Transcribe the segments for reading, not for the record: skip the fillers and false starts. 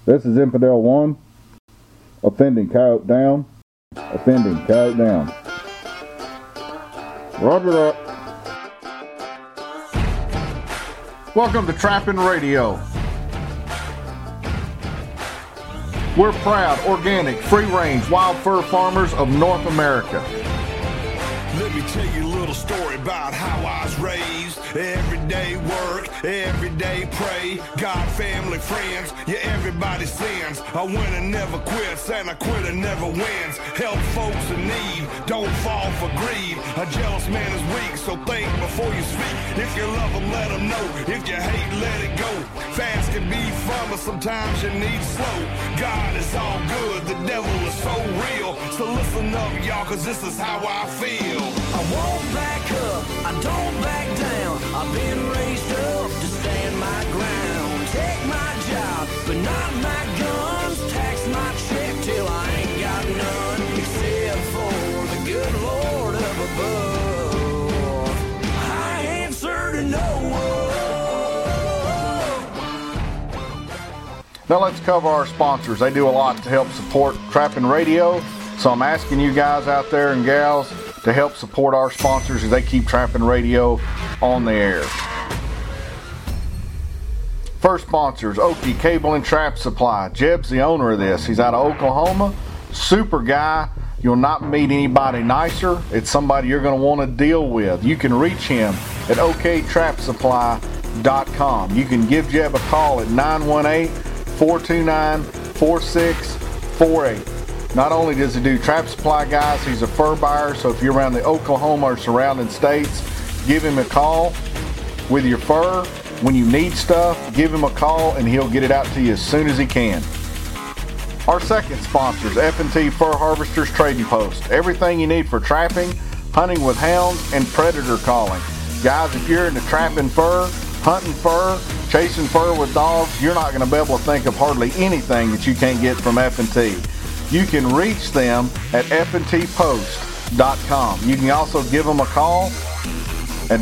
This is Infidel 1. Offending coyote down. Offending coyote down. Roger that. Welcome to Trapping Radio. We're proud, organic, free-range, wild fur farmers of North America. Let me tell you a little story about how I was raised. Everyday work, everyday pray. God, family, friends, yeah, everybody sins. A winner never quits, and a quitter never wins. Help folks in need, don't fall for greed. A jealous man is weak, so think before you speak. If you love them, let them know. If you hate, let it go. Fast can be fun, but sometimes you need slow. God is all good, the devil is so real. So listen up, y'all, cause this is how I feel. I won't back up, I don't back down. I've been raised up to stand my ground. Take my job, but not my guns. Tax my check till I ain't got none. Except for the good Lord up above. I answer to no one. Now let's cover our sponsors. They do a lot to help support Trapping Radio. So I'm asking you guys out there and gals to help support our sponsors as they keep Trapping Radio on the air. First sponsor is Okie Cable and Trap Supply. Jeb's the owner of this. He's out of Oklahoma. Super guy. You'll not meet anybody nicer. It's somebody you're going to want to deal with. You can reach him at oktrapsupply.com. You can give Jeb a call at 918-429-4648. Not only does he do trap supply, guys, he's a fur buyer, so if you're around the Oklahoma or surrounding states, give him a call with your fur. When you need stuff, give him a call and he'll get it out to you as soon as he can. Our second sponsor is F&T Fur Harvesters Trading Post. Everything you need for trapping, hunting with hounds, and predator calling. Guys, if you're into trapping fur, hunting fur, chasing fur with dogs, you're not going to be able to think of hardly anything that you can't get from F&T. You can reach them at fntpost.com. You can also give them a call at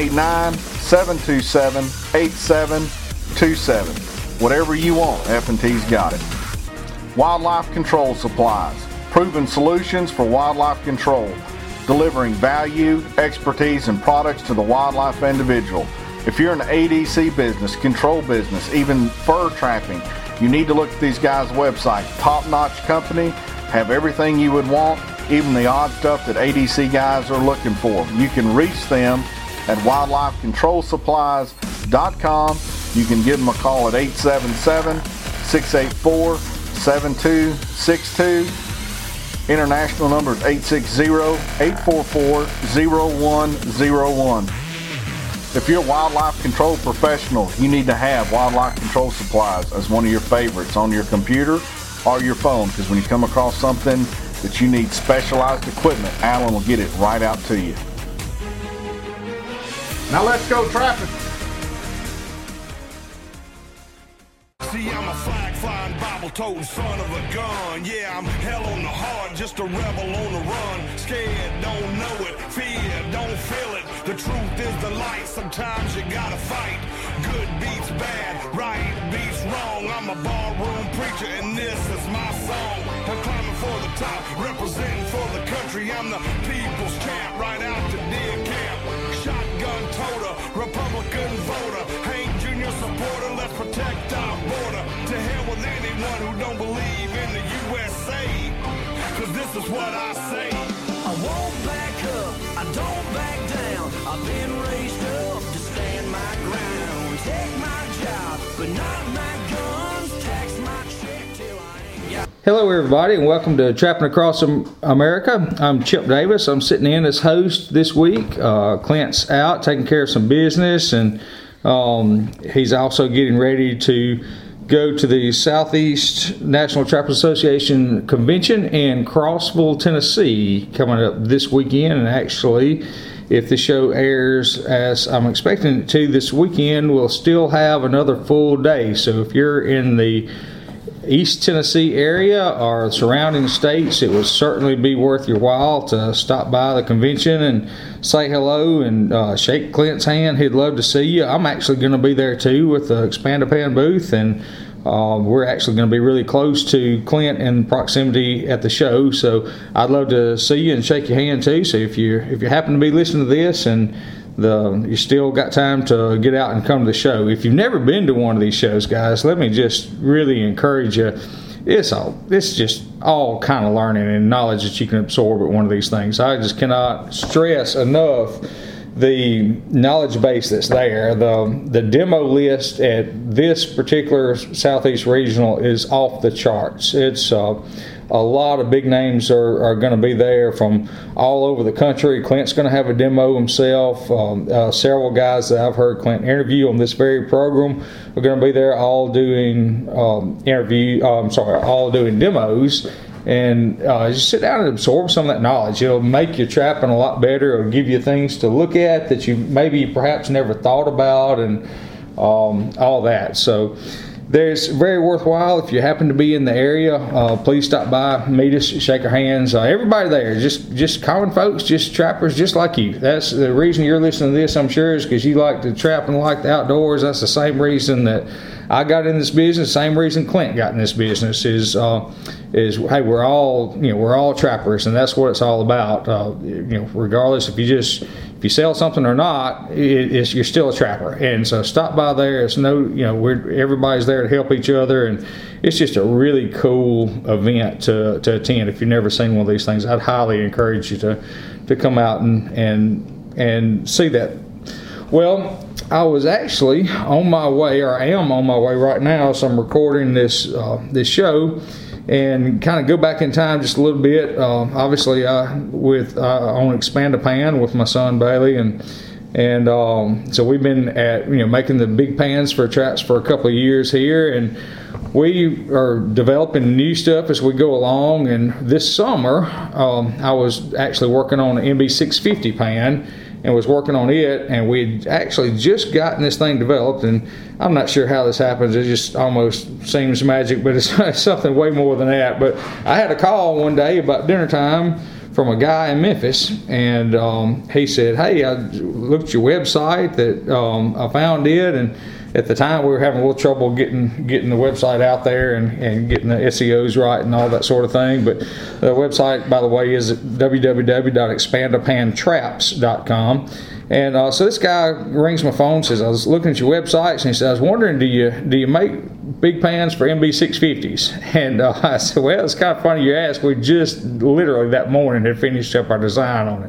989-727-8727. Whatever you want, F&T's got it. Wildlife Control Supplies. Proven solutions for wildlife control. Delivering value, expertise, and products to the wildlife individual. If you're in the ADC business, control business, even fur trapping, you need to look at these guys' website. Top-notch company, have everything you would want, even the odd stuff that ADC guys are looking for. You can reach them at wildlifecontrolsupplies.com. You can give them a call at 877-684-7262. International number is 860-844-0101. If you're a wildlife control professional, you need to have Wildlife Control Supplies as one of your favorites on your computer or your phone, because when you come across something that you need specialized equipment, Alan will get it right out to you. Now let's go trapping. See, I'm a flag-flying, Bible-toting son of a gun. Yeah, I'm hell on the heart, just a rebel on the run. Scared, don't know it. Fear, don't feel it. The truth is the light. Sometimes you gotta fight. Good beats bad, right beats wrong. I'm a barroom preacher, and this is my song. I'm climbing for the top, representing for the country. I'm the people's champ, right out to deer camp. Shotgun toter, Republican voter. Hank Jr. supporter, let's protect our border. To hell with anyone who don't believe in the USA, cause this is what I say. I won't back up, I don't back down. I've been raised up to stand my ground. Take my job, but not my guns. Tax my check till I ain't got. Hello everybody and welcome to Trapping Across America. I'm Chip Davis. I'm sitting in as host this week. Clint's out taking care of some business, and he's also getting ready to go to the Southeast National Trappers Association Convention in Crossville, Tennessee, coming up this weekend. And actually, if the show airs as I'm expecting it to this weekend, we'll still have another full day. So if you're in the East Tennessee area or surrounding states, it would certainly be worth your while to stop by the convention and say hello and shake Clint's hand. He'd love to see you. I'm actually going to be there too with the Expand-A-Pan booth, and we're actually going to be really close to Clint in proximity at the show, so I'd love to see you and shake your hand too. So if you happen to be listening to this and you still got time to get out and come to the show. If you've never been to one of these shows, guys, let me just really encourage you. It's just all kind of learning and knowledge that you can absorb at one of these things. I just cannot stress enough the knowledge base that's there. The demo list at this particular Southeast Regional is off the charts. It's a lot of big names are going to be there from all over the country. Clint's going to have a demo himself. Several guys that I've heard Clint interview on this very program are going to be there, all doing all doing demos. And just sit down and absorb some of that knowledge. It'll make your trapping a lot better. It'll give you things to look at that you maybe perhaps never thought about, and all that. So there's very worthwhile. If you happen to be in the area, please stop by, meet us, shake our hands. Everybody there, just common folks, just trappers just like you. That's the reason you're listening to this, I'm sure, is because you like to trap and like the outdoors. That's the same reason that I got in this business. Same reason Clint got in this business is hey, we're all trappers, and that's what it's all about. Regardless if you sell something or not, you're still a trapper. And so stop by there. It's everybody's there to help each other, and it's just a really cool event to attend. If you've never seen one of these things, I'd highly encourage you to come out and see that. Well, I was actually on my way, or I am on my way right now, so I'm recording this show, and kind of go back in time just a little bit. Obviously, on Expand-A-Pan with my son Bailey, and so we've been at making the big pans for traps for a couple of years here, and we are developing new stuff as we go along. And this summer, I was actually working on an MB650 pan, and was working on it, and we'd actually just gotten this thing developed, and I'm not sure how this happens. It just almost seems magic, but it's something way more than that. But I had a call one day about dinner time from a guy in Memphis, and he said, hey, I looked at your website, that I found it, and at the time we were having a little trouble getting the website out there and getting the SEOs right and all that sort of thing. But the website, by the way, is www.expandapantraps.com. And so this guy rings my phone, says, I was looking at your websites, and he said, I was wondering, do you make big pans for MB650s? And I said, well, it's kind of funny you ask. We just literally that morning had finished up our design on it.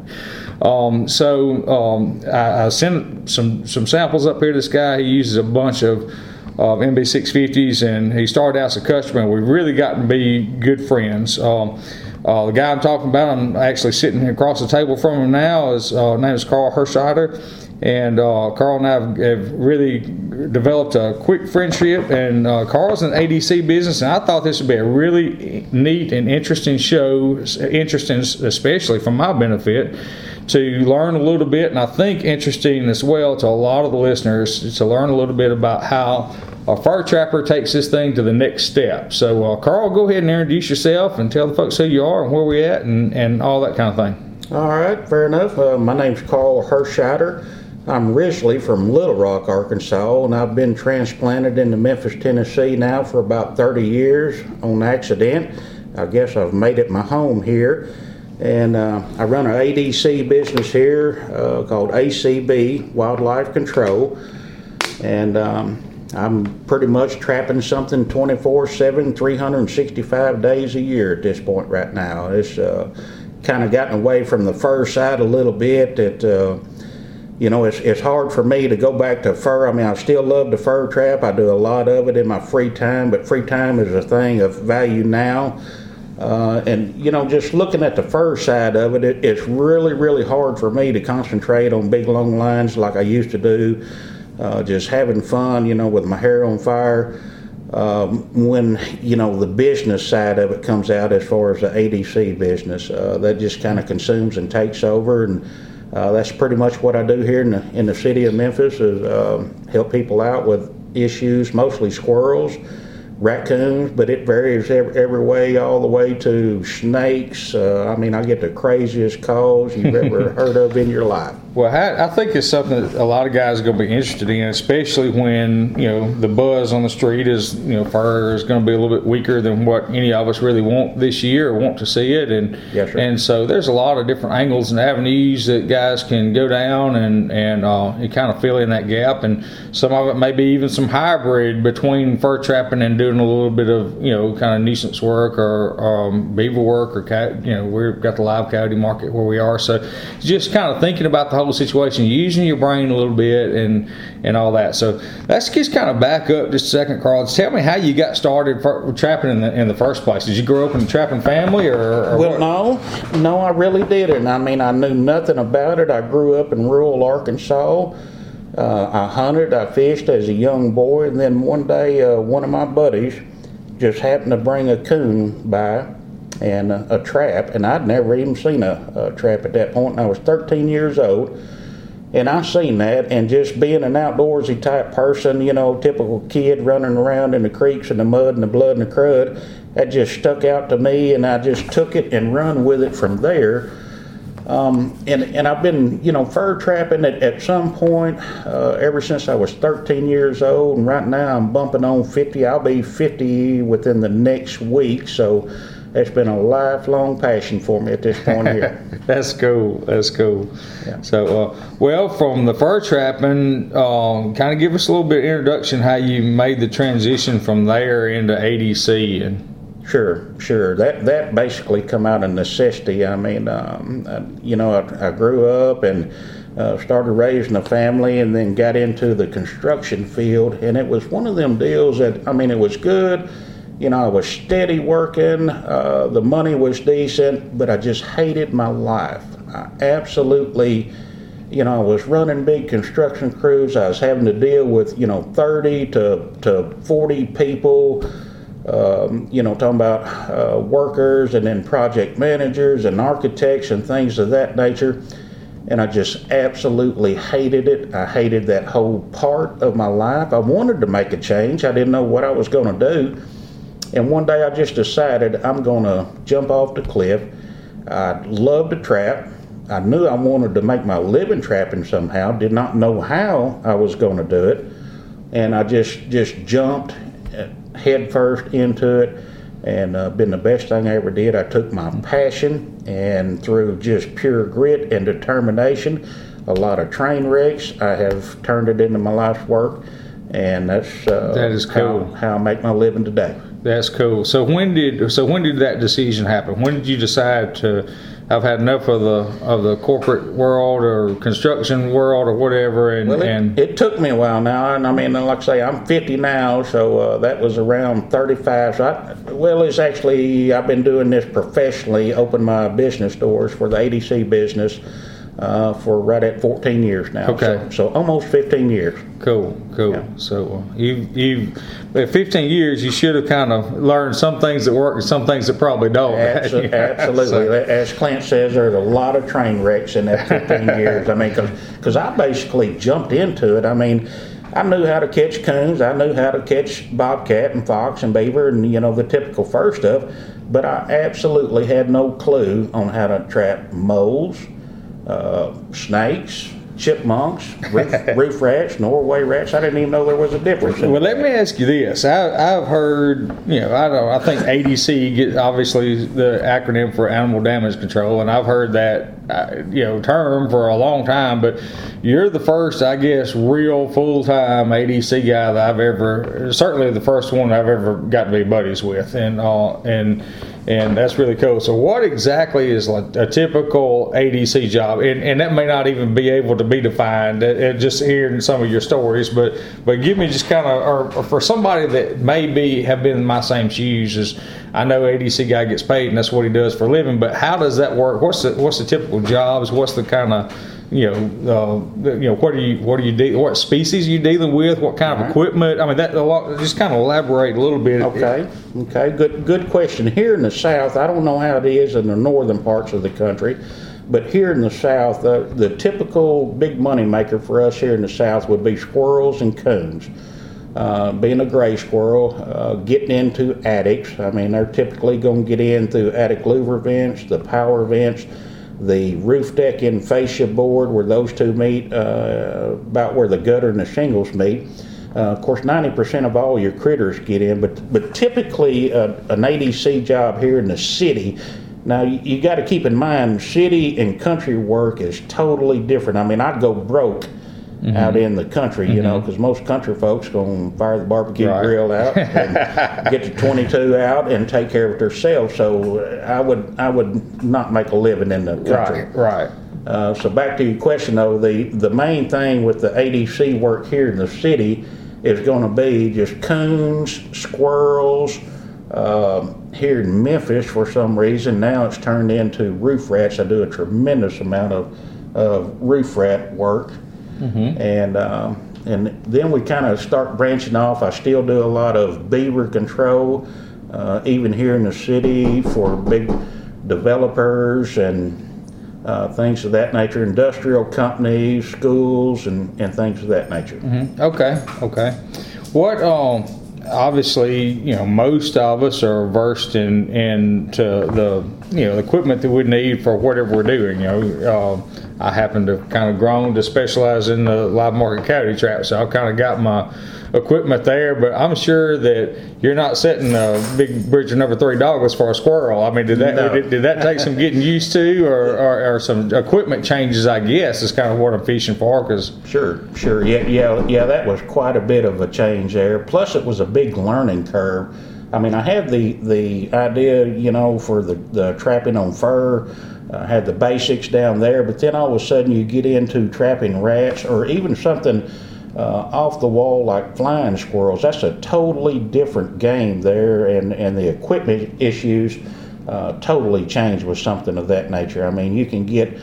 I sent some samples up here to this guy. He uses a bunch of MB650s, and he started out as a customer, and we've really gotten to be good friends. The guy I'm talking about, I'm actually sitting across the table from him now. His name is Carl Hershider, and Carl and I have really developed a quick friendship. And Carl's in the ADC business, and I thought this would be a really neat and interesting show, interesting especially for my benefit, to learn a little bit, and I think interesting as well to a lot of the listeners, to learn a little bit about how a fur trapper takes this thing to the next step. So, Carl, go ahead and introduce yourself and tell the folks who you are and where we're at and all that kind of thing. All right, fair enough. My name's Carl Hershider. I'm originally from Little Rock, Arkansas, and I've been transplanted into Memphis, Tennessee now for about 30 years on accident. I guess I've made it my home here. And I run an ADC business here called ACB, Wildlife Control. And I'm pretty much trapping something 24/7, 365 days a year at this point right now. It's kind of gotten away from the fur side a little bit. It's hard for me to go back to fur. I mean, I still love the fur trap. I do a lot of it in my free time, but free time is a thing of value now. Just looking at the fur side of it, it's really, really hard for me to concentrate on big long lines like I used to do, just having fun, with my hair on fire. When, the business side of it comes out as far as the ADC business, that just kind of consumes and takes over. And that's pretty much what I do here in the city of Memphis, is help people out with issues, mostly squirrels. raccoons, but it varies every way, all the way to snakes. I mean, I get the craziest calls you've ever heard of in your life. Well, I think it's something that a lot of guys are going to be interested in, especially when, the buzz on the street is, fur is going to be a little bit weaker than what any of us really want this year or want to see it. And Yes, sir. and so there's a lot of different angles and avenues that guys can go down and kind of fill in that gap. And some of it may be even some hybrid between fur trapping and doing a little bit of, kind of nuisance work or beaver work or, we've got the live coyote market where we are. So just kind of thinking about the whole situation, using your brain a little bit and all that. So let's just kind of back up just a second, Carl. Tell me how you got started trapping in the first place. Did you grow up in a trapping family or Well, no, I really didn't. I mean, I knew nothing about it. I grew up in rural Arkansas. I hunted, I fished as a young boy, and then one day one of my buddies just happened to bring a coon by and a trap, and I'd never even seen a trap at that point, and I was 13 years old, and I seen that, and just being an outdoorsy type person, typical kid running around in the creeks and the mud and the blood and the crud, that just stuck out to me, and I just took it and run with it from there. And I've been, fur trapping at some point ever since I was 13 years old, and right now I'm bumping on 50. I'll be 50 within the next week, so it's been a lifelong passion for me at this point here. That's cool. Yeah. So, from the fur trapping, kind of give us a little bit of introduction how you made the transition from there into ADC. And Sure. That basically come out of necessity. I mean, I grew up and started raising a family, and then got into the construction field, and it was one of them deals that, it was good. I was steady working, the money was decent, but I just hated my life. I absolutely, I was running big construction crews. I was having to deal with, 30 to 40 people, talking about workers and then project managers and architects and things of that nature. And I just absolutely hated it. I hated that whole part of my life. I wanted to make a change. I didn't know what I was going to do. And one day I just decided I'm going to jump off the cliff. I loved to trap. I knew I wanted to make my living trapping somehow. Did not know how I was going to do it. And I just jumped head first into it, and been the best thing I ever did. I took my passion, and through just pure grit and determination, a lot of train wrecks, I have turned it into my life's work, and that is cool. How I make my living today. That's cool. So when did that decision happen? When did you decide to I've had enough of the corporate world or construction world or whatever? It took me a while now, and like I say, I'm 50 now, so that was around 35. So it's actually, I've been doing this professionally, opened my business doors for the ADC business for right at 14 years now. Okay. So almost 15 years. Cool. Yeah. So you 15 years, you should have kind of learned some things that work and some things that probably don't. Absolutely. So, as Clint says, there's a lot of train wrecks in that 15 years. Because I basically jumped into it. I knew how to catch coons. I knew how to catch bobcat and fox and beaver and, the typical fur stuff. But I absolutely had no clue on how to trap moles, snakes, chipmunks, roof rats, Norway rats. I didn't even know there was a difference. Well, let me ask you this. I've heard, I think ADC gets obviously the acronym for Animal Damage Control, and I've heard that, term for a long time, but you're the first, I guess, real full-time ADC guy that certainly the first one I've ever got to be buddies with, and that's really cool. So what exactly is like a typical ADC job? And that may not even be able to be defined just hearing some of your stories, but give me just kind of, or for somebody that maybe have been in my same shoes as, I know ADC guy gets paid and that's what he does for a living, but how does that work? What's the typical jobs? What's the kind of, what species are you dealing with? What kind of equipment? Just kind of elaborate a little bit. Okay. Good question. Here in the South, I don't know how it is in the northern parts of the country, but here in the South, the typical big money maker for us here in the South would be squirrels and coons. being a gray squirrel, getting into attics. I mean, they're typically going to get in through attic louver vents, the power vents, the roof deck and fascia board where those two meet, about where the gutter and the shingles meet. Of course, 90% of all your critters get in, but typically an ADC job here in the city. Now, you got to keep in mind, city and country work is totally different. I mean, I'd go broke out in the country, you know, because most country folks going to fire the barbecue grill out and get the 22 out and take care of it themselves. So I would not make a living in the country. Right. So back to your question, though, the main thing with the ADC work here in the city is going to be just coons, squirrels. Here in Memphis, for some reason, now it's turned into roof rats. I do a tremendous amount of roof rat work. And then we kind of start branching off. I still do a lot of beaver control, even here in the city for big developers and things of that nature, industrial companies, schools, and things of that nature. Okay. What obviously, you know, most of us are versed into the, you know, the equipment that we need for whatever we're doing. You know, I happen to kind of grown to specialize in the live market coyote trap, so I've kind of got my equipment there. But I'm sure that you're not setting a big Bridger number 3 Douglas for a squirrel. I mean, did that take some getting used to, or some equipment changes? I guess is kind of what I'm fishing for. Sure. Yeah. That was quite a bit of a change there. Plus, it was a big learning curve. I mean, I had the idea, you know, for the trapping on fur. I had the basics down there, but then all of a sudden you get into trapping rats or even something off the wall like flying squirrels. That's a totally different game there, and the equipment issues totally changed with something of that nature. I mean, you can get,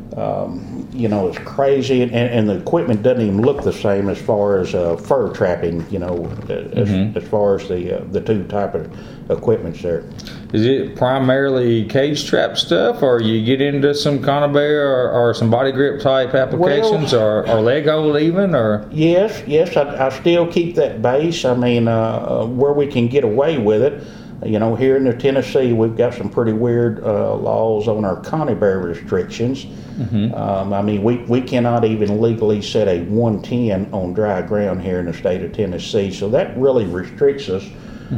you know, it's crazy, and the equipment doesn't even look the same as far as fur trapping, you know, as far as the two type of equipments there. Is it primarily cage trap stuff, or you get into some conibear or some body grip type applications, or leg hold even, or? Yes, I still keep that base. I mean, where we can get away with it. You know, here in Tennessee, we've got some pretty weird laws on our conibear restrictions. I mean, we cannot even legally set a 110 on dry ground here in the state of Tennessee, so that really restricts us.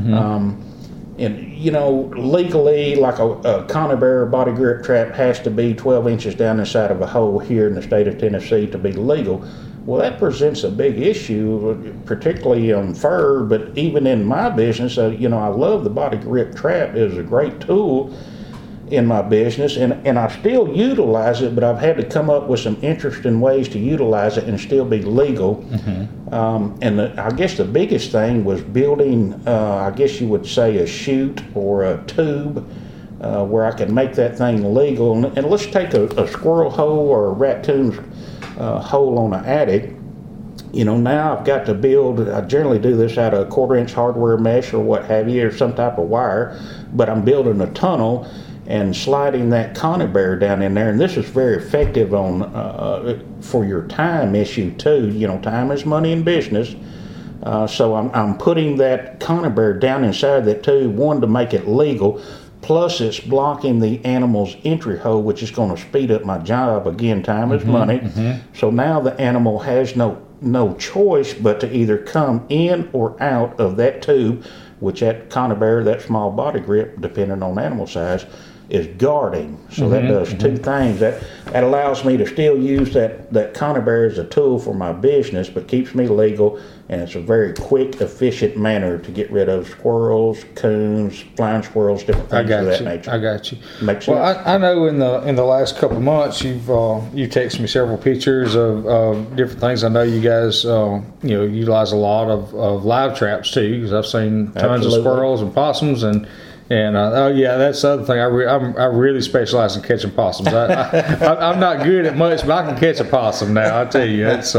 And, you know, legally, like a conibear body grip trap has to be 12 inches down inside of a hole here in the state of Tennessee to be legal. Well, that presents a big issue, particularly on fur, but even in my business, you know, I love the body grip trap. It is a great tool in my business, and I still utilize it, but I've had to come up with some interesting ways to utilize it and still be legal. And I guess the biggest thing was building, I guess you would say, a chute or a tube where I can make that thing legal. And let's take a squirrel hole or a raccoon's hole on an attic. You know, now I've got to build, I generally do this out of a 1/4-inch hardware mesh or what have you, or some type of wire, but I'm building a tunnel and sliding that conibear down in there. And this is very effective on for your time issue too. You know, time is money in business. So I'm putting that conibear down inside that tube, one, to make it legal, plus it's blocking the animal's entry hole, which is going to speed up my job. Again, time is money. So now the animal has no choice but to either come in or out of that tube, which that conibear, that small body grip, depending on animal size, is guarding. So that does two things. That allows me to still use that conibear as a tool for my business, but keeps me legal, and it's a very quick, efficient manner to get rid of squirrels, coons, flying squirrels, different things of that nature. I got you. Makes sense? Well, I know in the last couple of months you've texted me several pictures of different things. I know you guys utilize a lot of live traps too, because I've seen tons of squirrels and possums and that's the other thing. I really specialize in catching possums. I'm not good at much, but I can catch a possum now. I tell you, it's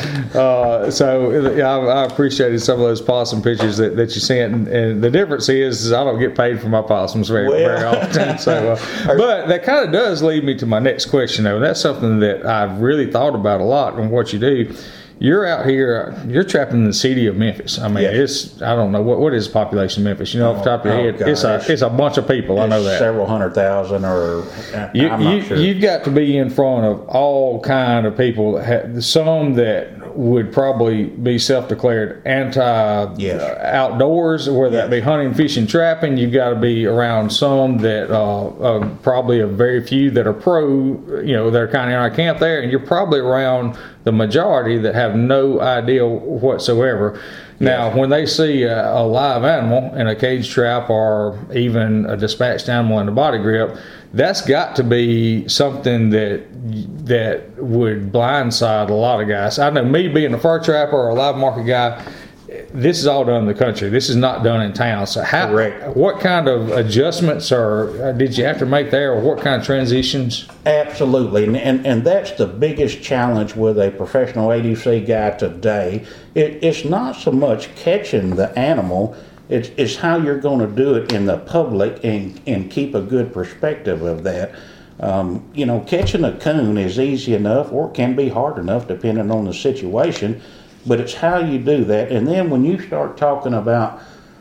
I appreciated some of those possum pictures that you sent, and the difference is I don't get paid for my possums very often. So, but that kind of does lead me to my next question, though. And that's something that I've really thought about a lot on what you do. you're out here, you're trapping in the city of Memphis. I mean, Yes. I don't know, what is the population of Memphis? You know, off the top of your head, God, it's a bunch of people. I know It's that. several 100,000 or I'm not sure. You've got to be in front of all kind of people. Some that would probably be self-declared anti-outdoors, whether that be hunting, fishing, trapping. You've got to be around some that probably a very few that are pro, they're kind of in our camp there, and you're probably around the majority that have no idea whatsoever. Now, when they see a live animal in a cage trap or even a dispatched animal in a body grip, that's got to be something that would blindside a lot of guys. I know, me being a fur trapper or a live market guy, this is all done in the country. This is not done in town. So Correct. what kind of adjustments did you have to make there, or what kind of transitions? Absolutely, and that's the biggest challenge with a professional ADC guy today. It's not so much catching the animal, it's how you're going to do it in the public and keep a good perspective of that. Catching a coon is easy enough, or it can be hard enough depending on the situation, but it's how you do that. And then when you start talking about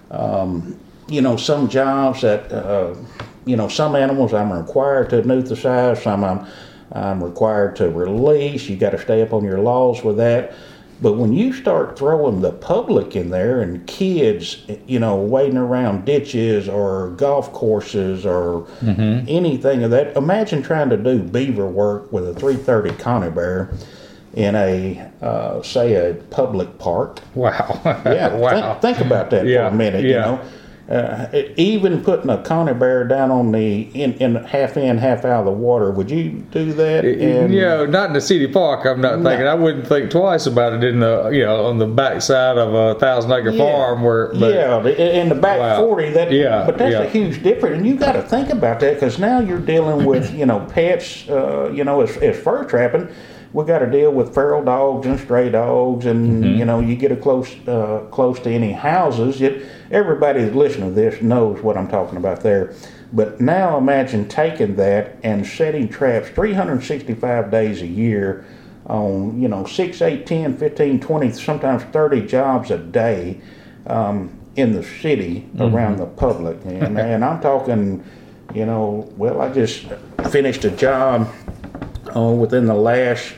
some jobs that some animals I'm required to neutralize, some I'm required to release. You got to stay up on your laws with that. But when you start throwing the public in there and kids, wading around ditches or golf courses or anything of that, imagine trying to do beaver work with a 330 Conibear in a public park. Wow. Yeah. Wow. Think about that for a minute. Even putting a Conibear down on in half in, half out of the water, would you do that? Not in the city park. I'm not thinking. I wouldn't think twice about it in the on the backside of a 1,000-acre farm in the back 40. But that's a huge difference, and you got to think about that, because now you're dealing with pets. As fur trapping, we got to deal with feral dogs and stray dogs, and you get close to any houses. Everybody that's listening to this knows what I'm talking about there. But now imagine taking that and setting traps 365 days a year on 6, 8, 10, 15, 20, sometimes 30 jobs a day in the city around the public. And I'm talking, I just finished a job within the last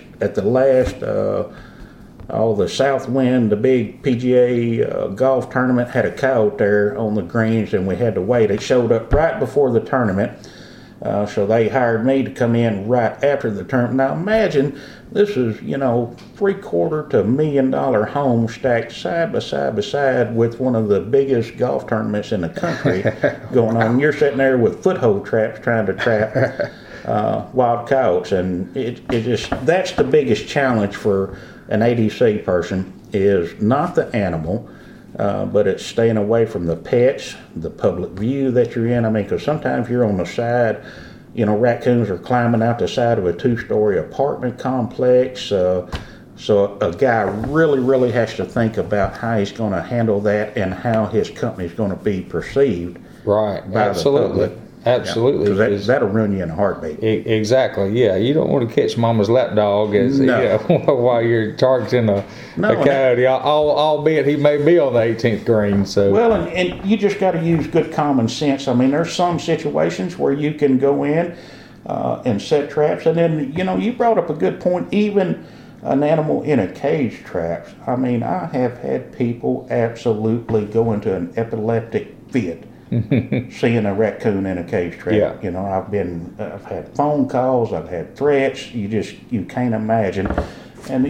the Southwind, the big PGA golf tournament, had a coyote there on the greens, and we had to wait. It showed up right before the tournament, so they hired me to come in right after the tournament. Now imagine, this is $750,000 to $1 million home stacked side by side with one of the biggest golf tournaments in the country going on. You're sitting there with foothold traps trying to trap wild coyotes, and that's the biggest challenge for an ADC person, is not the animal, but it's staying away from the pets, the public view that you're in. I mean, because sometimes you're on the side, raccoons are climbing out the side of a 2-story apartment complex. So a guy really, really has to think about how he's going to handle that and how his company is going to be perceived. Right. By Absolutely. the public. Absolutely. Because that'll ruin you in a heartbeat. Exactly. Yeah. You don't want to catch mama's lapdog while you're targeting a coyote, albeit he may be on the 18th green. So. Well, and you just got to use good common sense. I mean, there's some situations where you can go in and set traps, and then you brought up a good point. Even an animal in a cage trap. I mean, I have had people absolutely go into an epileptic fit seeing a raccoon in a cage trap. Yeah. I've had phone calls, I've had threats. You can't imagine. And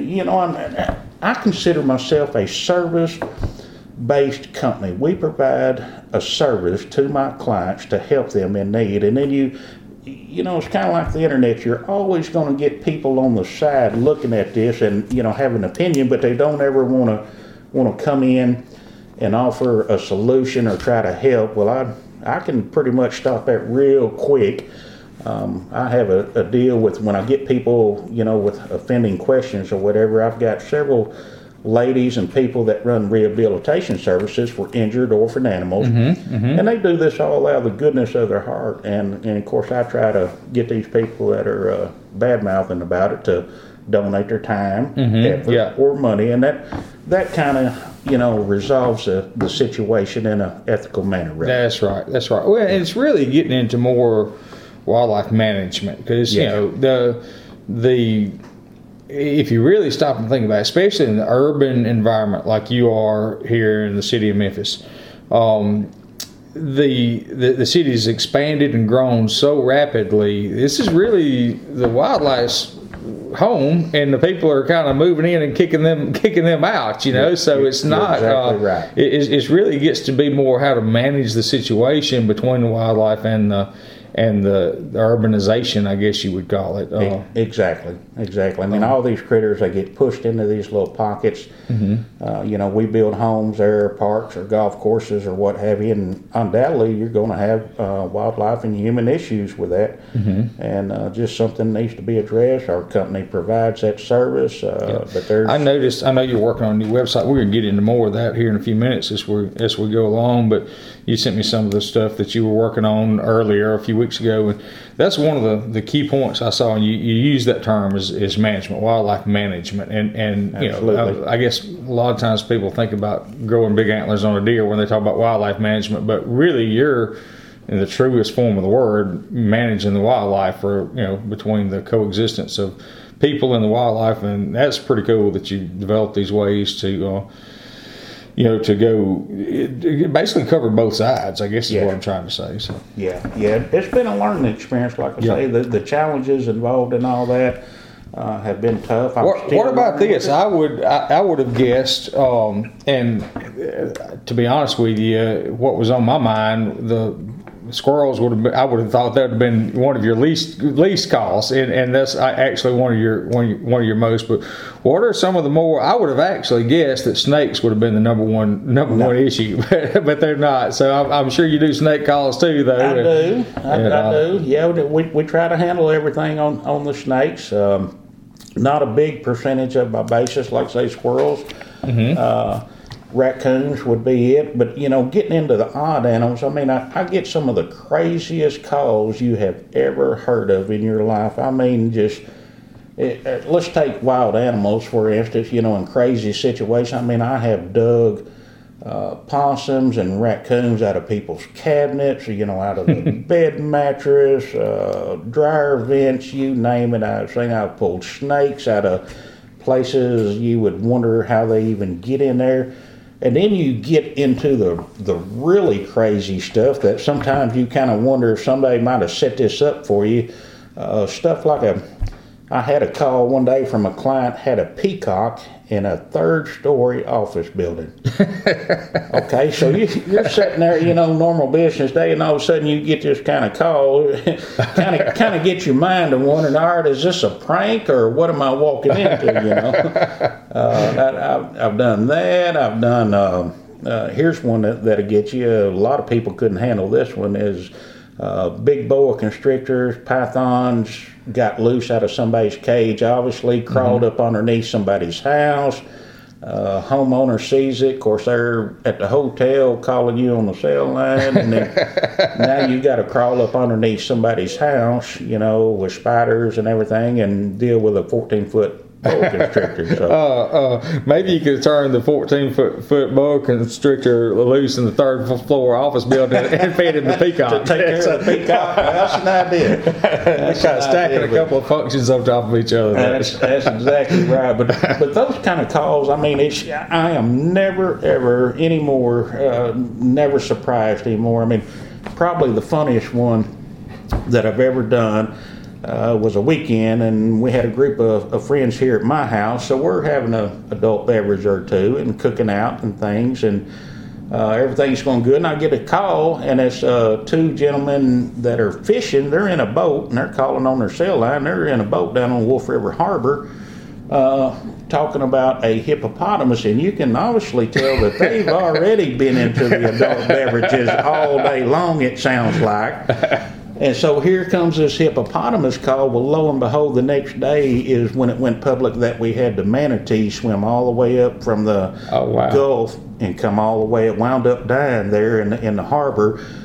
I consider myself a service-based company. We provide a service to my clients to help them in need. And then it's kind of like the internet. You're always going to get people on the side looking at this and have an opinion, but they don't ever want to come in and offer a solution or try to help. Well, I can pretty much stop that real quick. I have a deal with when I get people, with offending questions or whatever. I've got several ladies and people that run rehabilitation services for injured orphan animals, and they do this all out of the goodness of their heart. And of course, I try to get these people that are bad mouthing about it to donate their time, effort, or money, and that kind of resolves the situation in an ethical manner. Right? That's right. Well, and it's really getting into more wildlife management because the if you really stop and think about it, especially in the urban environment like you are here in the city of Memphis, the city's expanded and grown so rapidly. This is really the wildlife's home, and the people are kind of moving in and kicking them out. So it's not exactly right. It really gets to be more how to manage the situation between the wildlife and the urbanization, I guess you would call it. Exactly. I mean, all these critters, they get pushed into these little pockets. We build homes there, parks or golf courses or what have you, and undoubtedly you're going to have wildlife and human issues with that. And just something needs to be addressed. Our company provides that service. But there's... I know you're working on a new website. We're going to get into more of that here in a few minutes as we go along, but you sent me some of the stuff that you were working on earlier a few weeks ago, and that's one of the key points I saw, and you use that term is management, wildlife management, and I guess a lot of times people think about growing big antlers on a deer when they talk about wildlife management, but really you're, in the truest form of the word, managing the wildlife for between the coexistence of people and the wildlife, and that's pretty cool that you develop these ways to to go basically cover both sides, I guess is what I'm trying to say. So yeah, it's been a learning experience, like I say. The challenges involved in all that have been tough. What about this? I would have guessed, and to be honest with you, what was on my mind, the squirrels I would have thought that would have been one of your least calls, and that's actually one of your most. But what are some of the more? I would have actually guessed that snakes would have been the number one issue, but they're not. So I'm sure you do snake calls too, though. I do. Yeah, we try to handle everything on the snakes. Not a big percentage of my basis, like say squirrels. Raccoons would be it, but getting into the odd animals, I mean, I get some of the craziest calls you have ever heard of in your life. I mean, let's take wild animals for instance. In crazy situations, I mean, I have dug possums and raccoons out of people's cabinets, out of the bed mattress, dryer vents, you name it. I've pulled snakes out of places you would wonder how they even get in there. And then you get into the really crazy stuff that sometimes you kind of wonder if somebody might have set this up for you. Stuff like I had a call one day from a client had a peacock in a 3rd-story office building. Okay, so you're sitting there, normal business day, and all of a sudden you get this kind of call. kind of gets your mind to wondering, all right, is this a prank or what am I walking into? I've done that. I've done. Here's one that'll get you. A lot of people couldn't handle this one. Is big boa constrictors, pythons got loose out of somebody's cage, obviously crawled up underneath somebody's house. Homeowner sees it. Of course, they're at the hotel calling you on the cell line, and then now you got to crawl up underneath somebody's house, with spiders and everything, and deal with a 14-foot boa constrictor. So. Maybe you could turn the 14-foot boa constrictor loose in the 3rd floor office building and feed him the peacock. To take care of the peacock. That's an idea. That's kind of stacking a couple of functions on top of each other. That's exactly right. But those kind of calls, I mean, I am never ever anymore, never surprised anymore. I mean, probably the funniest one that I've ever done. Was a weekend, and we had a group of friends here at my house, so we're having an adult beverage or two and cooking out and things, and everything's going good, and I get a call, and it's 2 gentlemen that are fishing. They're in a boat, and they're calling on their cell line. They're in a boat down on Wolf River Harbor talking about a hippopotamus, and you can obviously tell that they've already been into the adult beverages all day long, it sounds like. And so here comes this hippopotamus call. Well, lo and behold, the next day is when it went public that we had the manatee swim all the way up from the Gulf and come all the way. It wound up dying there in the harbor.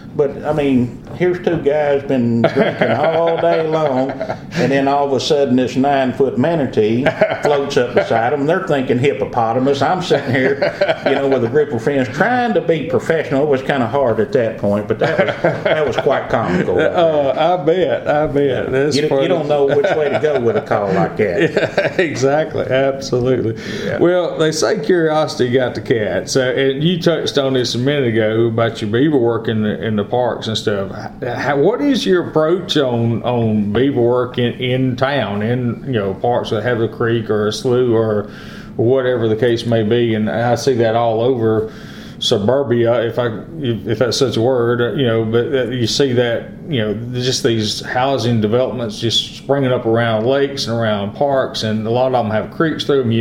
But I mean, here's two guys been drinking all day long, and then all of a sudden this 9-foot manatee floats up beside them. They're thinking hippopotamus. I'm sitting here, with a group of friends trying to be professional. It was kind of hard at that point, but that was quite comical. I bet. That's you don't know which way to go with a call like that. Yeah, exactly. Absolutely. Yeah. Well, they say curiosity got the cat. So, and you touched on this a minute ago about your beaver work in the parks and stuff. What is your approach on beaver work in town, in parks that have a creek or a slough or whatever the case may be? And I see that all over suburbia, if that's such a word, but you see that, just these housing developments just springing up around lakes and around parks, and a lot of them have creeks through them.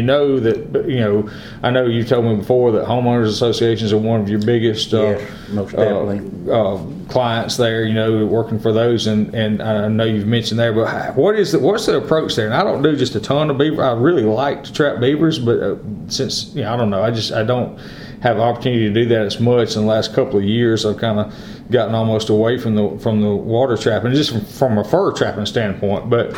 I know you told me before that homeowners associations are one of your biggest most definitely. Clients there, working for those, and I know you've mentioned there, but what's the approach there? And I don't do just a ton of beaver. I really like to trap beavers, but since I don't know, I don't have opportunity to do that as much in the last couple of years. I've kind of gotten almost away from the water trapping, just from a fur trapping standpoint. But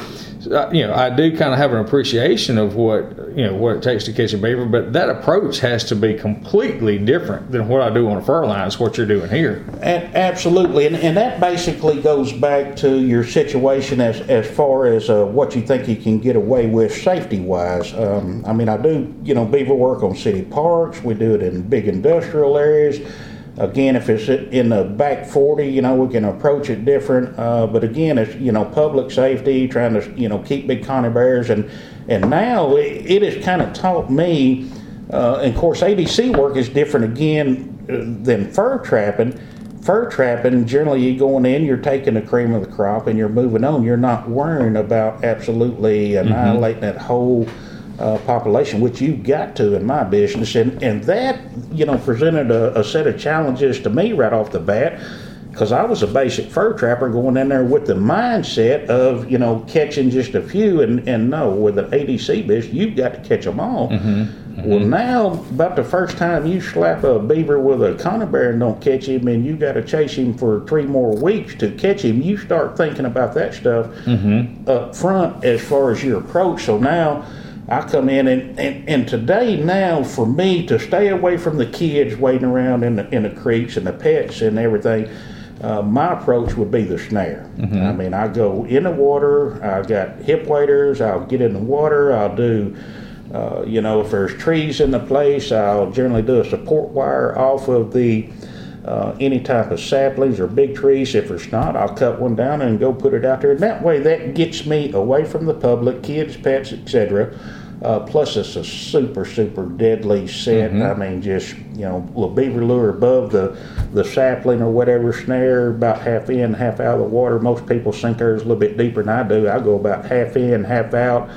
I do kind of have an appreciation of what it takes to catch a beaver. But that approach has to be completely different than what I do on a fur line. Is what you're doing here. Absolutely, and that basically goes back to your situation as far as what you think you can get away with safety wise. I do beaver work on city parks. We do it in big industrial areas. Again, if it's in the back 40, we can approach it different. But again, it's, public safety, trying to, keep big conifer bears. And now it has kind of taught me, and of course, ADC work is different again than fur trapping. Fur trapping, generally you're going in, you're taking the cream of the crop and you're moving on. You're not worrying about absolutely annihilating that whole population, which you've got to in my business, and that presented a set of challenges to me right off the bat, because I was a basic fur trapper going in there with the mindset of catching just a few, and no, with an ADC business you've got to catch them all. Well, now about the first time you slap a beaver with a conifer bear and don't catch him, and you got to chase him for 3 more weeks to catch him, you start thinking about that stuff up front as far as your approach. So now I come in, and today now for me to stay away from the kids waiting around in the creeks and the pets and everything, my approach would be the snare. I go in the water, I've got hip waders, I'll get in the water, I'll do, if there's trees in the place, I'll generally do a support wire off of the any type of saplings or big trees. If there's not, I'll cut one down and go put it out there. And that way, that gets me away from the public, kids, pets, etc. Plus, it's a super, super deadly set. Just little beaver lure above the sapling or whatever, snare about half in, half out of the water. Most people sink theirs a little bit deeper than I do. I go about half in, half out.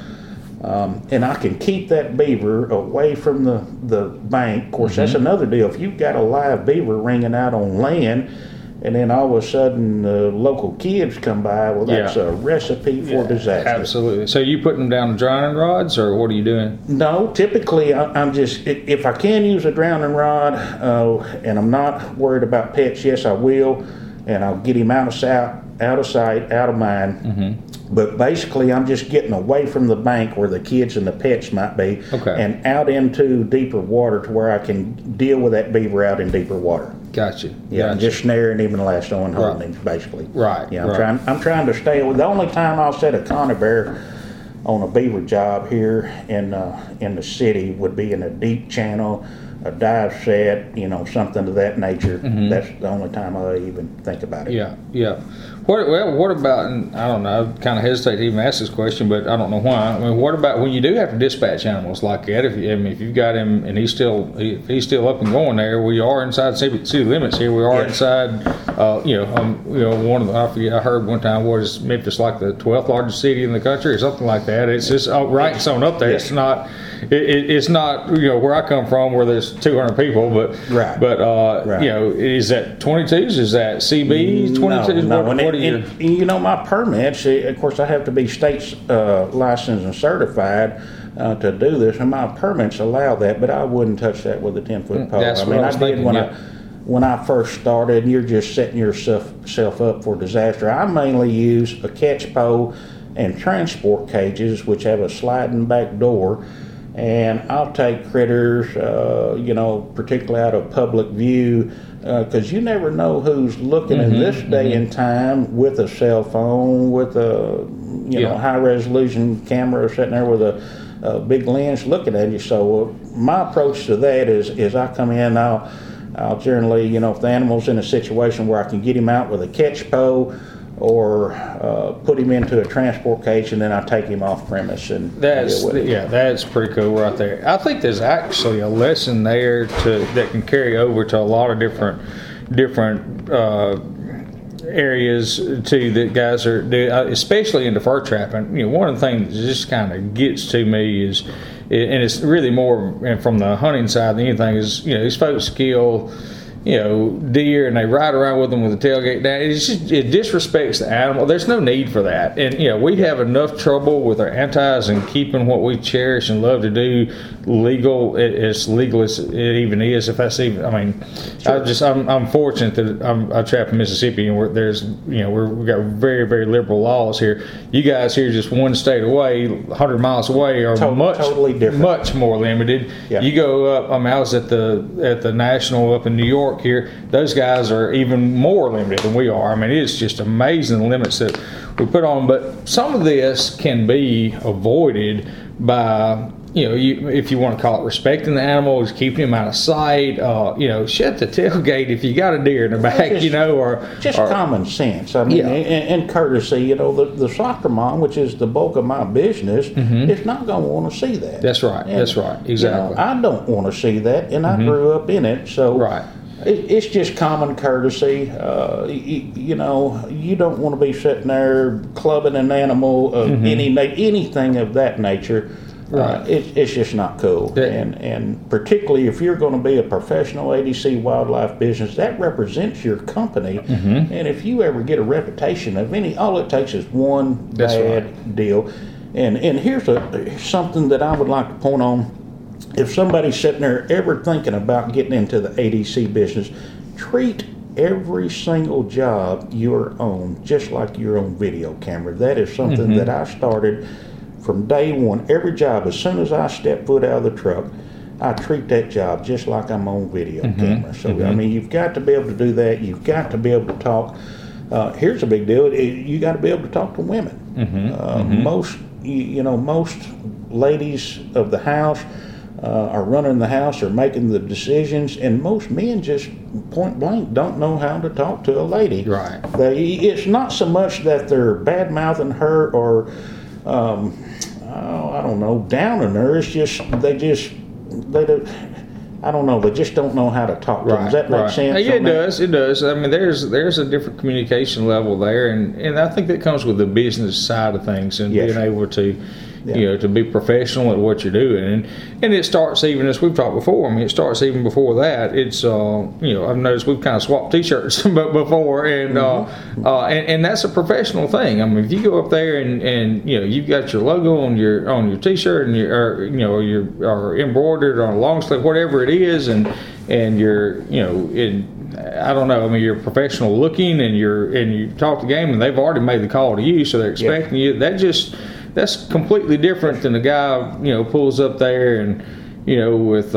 And I can keep that beaver away from the bank. Of course, that's another deal. If you've got a live beaver ringing out on land, and then all of a sudden local kids come by, well, that's a recipe for disaster. Absolutely. So you putting them down drowning rods, or what are you doing? No, typically I'm just, if I can use a drowning rod, and I'm not worried about pets, yes, I will, and I'll get him out of sight, out of mind. But basically, I'm just getting away from the bank where the kids and the pets might be, and out into deeper water to where I can deal with that beaver out in deeper water. Gotcha. Yeah, just snaring him and lassoing and holding him, basically. Right. Yeah, I'm trying to stay away. The only time I'll set a conifer bear on a beaver job here in the city would be in a deep channel, a dive set, something of that nature. That's the only time I even think about it. Yeah. What about, and I don't know, I kind of hesitate to even ask this question, but I don't know why. What about when you do have to dispatch animals like that? If you've got him and he's still up and going there, we are inside city limits here. We are inside, one of the, I heard one time, was Memphis like the 12th largest city in the country or something like that? It's just right and on up there. It's not. It's not where I come from where there's 200 people, but is that 22s? Is that CBs? 22s? No. What are you? My permits. Of course, I have to be state licensed and certified to do this, and my permits allow that. But I wouldn't touch that with a 10-foot pole. That's what I was thinking. when I first started, you're just setting yourself up for disaster. I mainly use a catch pole and transport cages, which have a sliding back door, and I'll take critters, particularly out of public view, because you never know who's looking in this day and time with a cell phone, with a high resolution camera sitting there with a big lens looking at you. So my approach to that is I come in, I'll generally, if the animal's in a situation where I can get him out with a catch pole or put him into a transport cage, and then I take him off premise and that's pretty cool right there. I think there's actually a lesson there that can carry over to a lot of different areas too that guys are doing, especially into fur trapping. One of the things that just kind of gets to me is, and it's really more from the hunting side than anything, is these folks kill deer and they ride around with them with the tailgate down. It disrespects the animal. There's no need for that. And we have enough trouble with our antis and keeping what we cherish and love to do legal, as legal as it even is. If that's even, I'm fortunate that I trap in Mississippi, and we've got very, very liberal laws here. You guys here, just one state away, 100 miles away, are totally different, much more limited. Yeah. You go up. I was at the National up in New York here. Those guys are even more limited than we are. It's just amazing the limits that we put on. But some of this can be avoided by if you want to call it respecting the animals, keeping them out of sight. Shut the tailgate if you got a deer in the back. Or common sense. And courtesy. The soccer mom, which is the bulk of my business, is not going to want to see that. That's right. That's right. Exactly. I don't want to see that, and I grew up in it. So right. It's just common courtesy. You don't want to be sitting there clubbing an animal of anything of that nature. Right. It's just not cool. And particularly if you're going to be a professional ADC wildlife business, that represents your company. And if you ever get a reputation of all it takes is one bad deal. And here's something that I would like to point on. If somebody's sitting there ever thinking about getting into the ADC business, treat every single job you're on just like your own video camera. That is something that I started from day one. Every job, as soon as I step foot out of the truck, I treat that job just like I'm on video camera. So, you've got to be able to do that. You've got to be able to talk. Here's a big deal. You got to be able to talk to women. Most ladies of the house are running the house or making the decisions, and most men just point blank don't know how to talk to a lady. Right. It's not so much that they're bad mouthing her or I don't know, downing her. It's just they don't. I don't know. They just don't know how to talk to them. Does that make sense? Yeah, it does. It does. There's a different communication level there, and I think that comes with the business side of things and being able to. To be professional at what you're doing, and it starts even as we've talked before. It starts even before that. It's I've noticed we've kind of swapped T-shirts before, and that's a professional thing. If you go up there and you've got your logo on your T-shirt and or embroidered on a long sleeve, whatever it is, and you're I don't know. You're professional looking, and you talk the game, and they've already made the call to you, so they're expecting you. That's completely different than the guy, pulls up there and, with,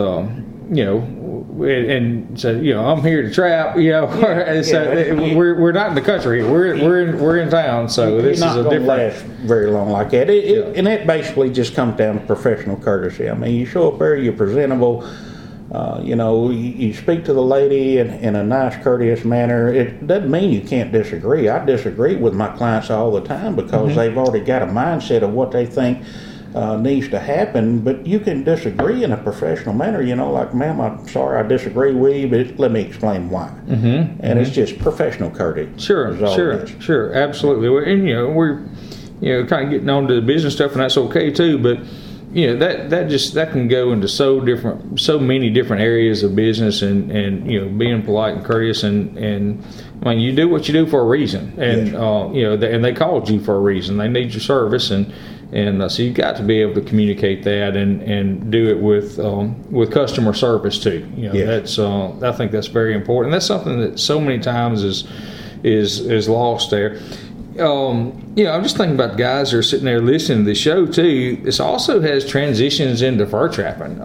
and said, I'm here to trap, we're not in the country here. We're in town, so this is a different. Last very long like that. And it basically just comes down to professional courtesy. You show up there, you're presentable. You speak to the lady in a nice, courteous manner. It doesn't mean you can't disagree. I disagree with my clients all the time because they've already got a mindset of what they think needs to happen. But you can disagree in a professional manner. Like, ma'am, I'm sorry, I disagree with you, but let me explain why. And it's just professional courtesy. Sure, absolutely. And we're kind of getting on to the business stuff, and that's okay too. But that can go into so many different areas of business, and being polite and courteous, and you do what you do for a reason, and and they called you for a reason. They need your service, and And so you've got to be able to communicate that and do it with customer service too. That's I think that's very important. That's something that so many times is lost there. I'm just thinking about the guys that are sitting there listening to the show too. This also has transitions into fur trapping.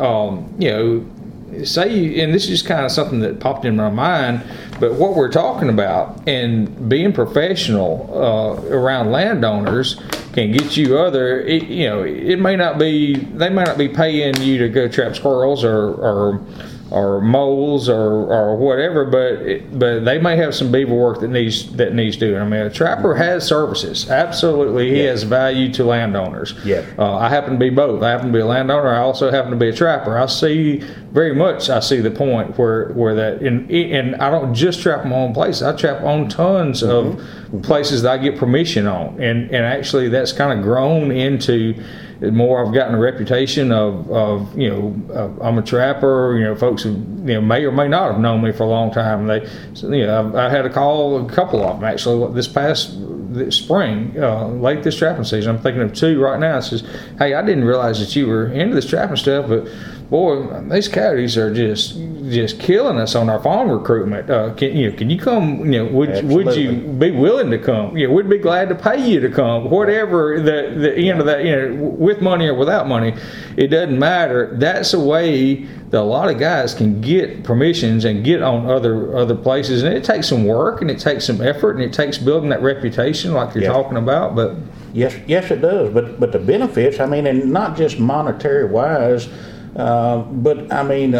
And this is just kind of something that popped in my mind, but what we're talking about and being professional around landowners can get you they may not be paying you to go trap squirrels or moles or whatever, but they may have some beaver work that needs doing. I mean, a trapper has services. Absolutely, he has value to landowners. Yeah. I happen to be both. I happen to be a landowner. I also happen to be a trapper. I see the point where that, and I don't just trap my own places. I trap on tons of places that I get permission on, and actually that's kind of grown into more. I've gotten a reputation of I'm a trapper. Folks who may or may not have known me for a long time. I had a couple of them actually this past spring, late this trapping season. I'm thinking of two right now. It says, "Hey, I didn't realize that you were into this trapping stuff, but boy, these coyotes are just killing us on our farm recruitment. Can you come? Would you be willing to come? We'd be glad to pay you to come. Whatever the end of that, with money or without money, it doesn't matter. That's a way that a lot of guys can get permissions and get on other places, and it takes some work and it takes some effort and it takes building that reputation like you're talking about. But yes, it does. But the benefits, I mean, and not just monetary wise. But I mean,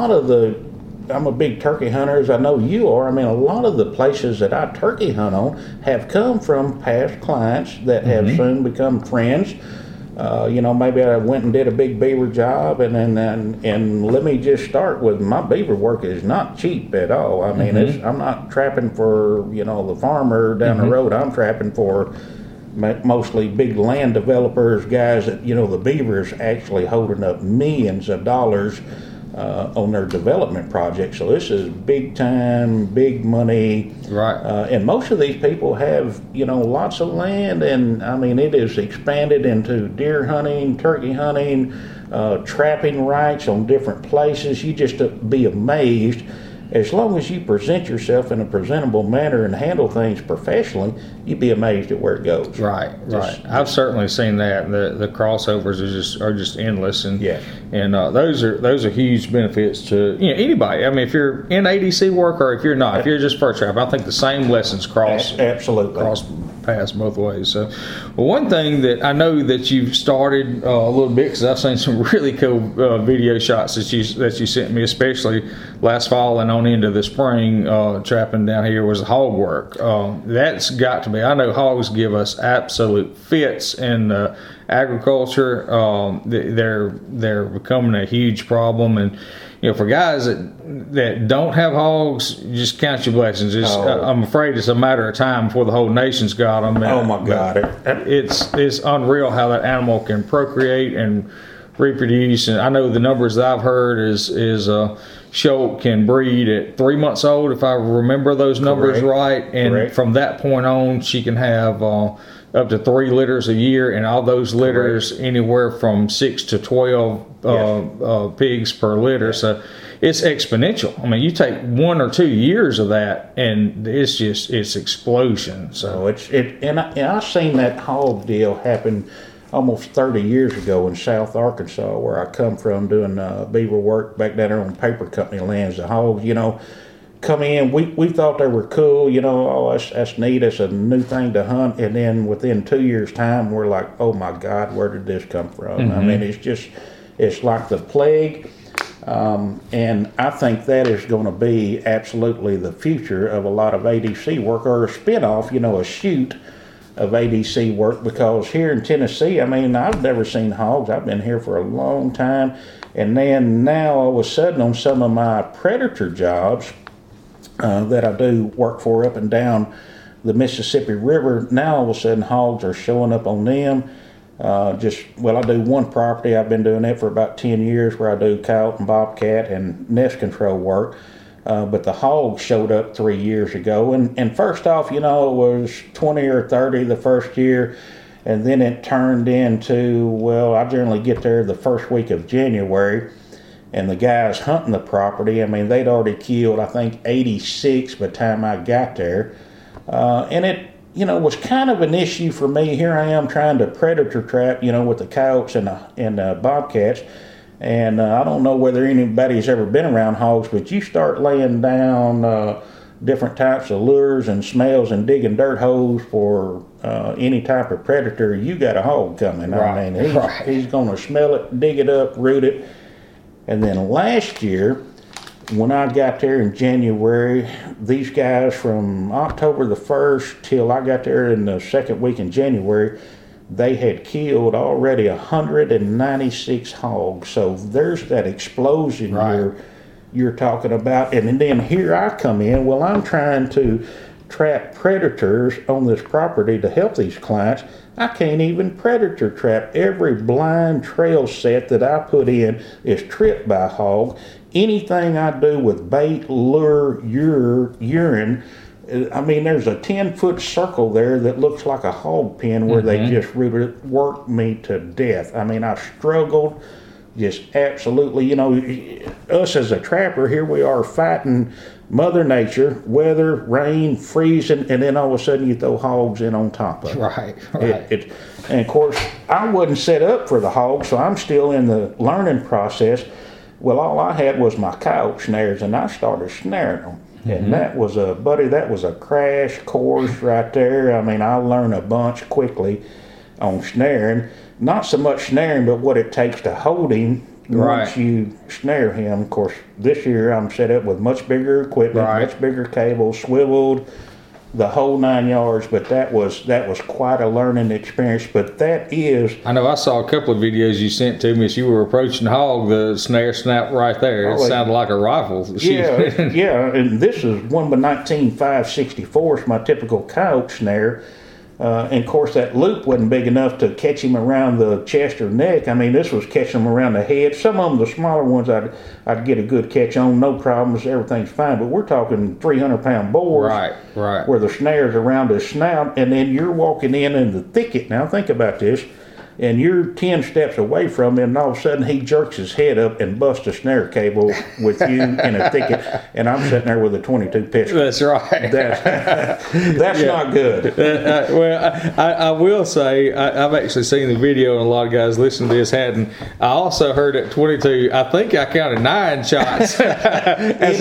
I'm a big turkey hunter, as I know you are. I mean, a lot of the places that I turkey hunt on have come from past clients that have soon become friends. Maybe I went and did a big beaver job, and let me just start with my beaver work is not cheap at all. I mean, I'm not trapping for the farmer down the road. I'm trapping for mostly big land developers, guys that the beavers actually holding up millions of dollars on their development projects. So this is big time, big money, right? And most of these people have lots of land, and I mean it is expanded into deer hunting, turkey hunting, trapping rights on different places. You just be amazed. As long as you present yourself in a presentable manner and handle things professionally, you'd be amazed at where it goes. Right. I've certainly seen that. The crossovers are just endless, and those are huge benefits to anybody. I mean, if you're in ADC work or if you're not, if you're just fur trap, I think the same lessons cross paths both ways. So, one thing that I know that you've started a little bit, because I've seen some really cool video shots that you sent me, especially last fall and on into the spring, trapping down here, was hog work. That's got to be. I know hogs give us absolute fits in agriculture. They're becoming a huge problem, and for guys that don't have hogs, just count your blessings. I'm afraid it's a matter of time before the whole nation's got them. Oh my God! It's unreal how that animal can procreate and reproduce. And I know the numbers that I've heard is Sholt can breed at 3 months old, if I remember those numbers right. And from that point on, she can have up to 3 litters a year, and all those litters anywhere from 6 to 12 pigs per litter. So it's exponential. I mean, you take 1 or 2 years of that, and it's explosion. So and I've seen that hog deal happen almost 30 years ago in South Arkansas, where I come from, doing beaver work back down there on paper company lands. The hogs, come in. We thought they were cool, that's neat. It's a new thing to hunt. And then within 2 years' time, we're like, oh my God, where did this come from? I mean, it's like the plague. And I think that is going to be absolutely the future of a lot of ADC work, or a spinoff, a shoot of ADC work, because here in Tennessee, I mean, I've never seen hogs. I've been here for a long time. And then now all of a sudden on some of my predator jobs that I do work for up and down the Mississippi River, now all of a sudden hogs are showing up on them. I do one property. I've been doing that for about 10 years, where I do coyote and bobcat and nest control work. But the hog showed up 3 years ago. And first off, it was 20 or 30 the first year. And then it turned into, well, I generally get there the first week of January, and the guys hunting the property, I mean, they'd already killed, I think, 86 by the time I got there. And it, was kind of an issue for me. Here I am trying to predator trap, with the coyotes and the bobcats. And I don't know whether anybody's ever been around hogs, but you start laying down different types of lures and smells and digging dirt holes for any type of predator, you got a hog coming. Right. I mean, he's going to smell it, dig it up, root it. And then last year, when I got there in January, these guys from October the 1st till I got there in the second week in January, they had killed already 196 hogs. So there's that explosion you're talking about. And then here I come in. Well, I'm trying to trap predators on this property to help these clients. I can't even predator trap. Every blind trail set that I put in is tripped by hog. Anything I do with bait, lure, urine, I mean, there's a 10-foot circle there that looks like a hog pen where they just worked me to death. I mean, I struggled just absolutely. Us as a trapper, here we are fighting Mother Nature, weather, rain, freezing, and then all of a sudden you throw hogs in on top of it. Right. And of course, I wasn't set up for the hogs, so I'm still in the learning process. Well, all I had was my coyote snares, and I started snaring them. And that was a crash course right there. I mean, I learned a bunch quickly on snaring. Not so much snaring, but what it takes to hold him once you snare him. Of course, this year I'm set up with much bigger equipment, much bigger cable, swiveled, the whole 9 yards. But that was quite a learning experience. But that is, I know I saw a couple of videos you sent to me as you were approaching hog. The snare snapped right there. It sounded like a rifle. Yeah. And this is one by 19.5/64. It's my typical coyote snare. And of course, that loop wasn't big enough to catch him around the chest or neck. I mean, this was catching him around the head. Some of them, the smaller ones, I'd get a good catch on, no problems, everything's fine. But we're talking 300-pound boars, right, where the snare's around his snout, and then you're walking in the thicket. Now, think about this. And you're 10 steps away from him, and all of a sudden he jerks his head up and busts a snare cable with you in a thicket, and I'm sitting there with a .22 pistol. That's right. That's not good. Well, I will say, I've actually seen the video, and a lot of guys listening to this hadn't. I also heard at 22, I think I counted 9 shots. It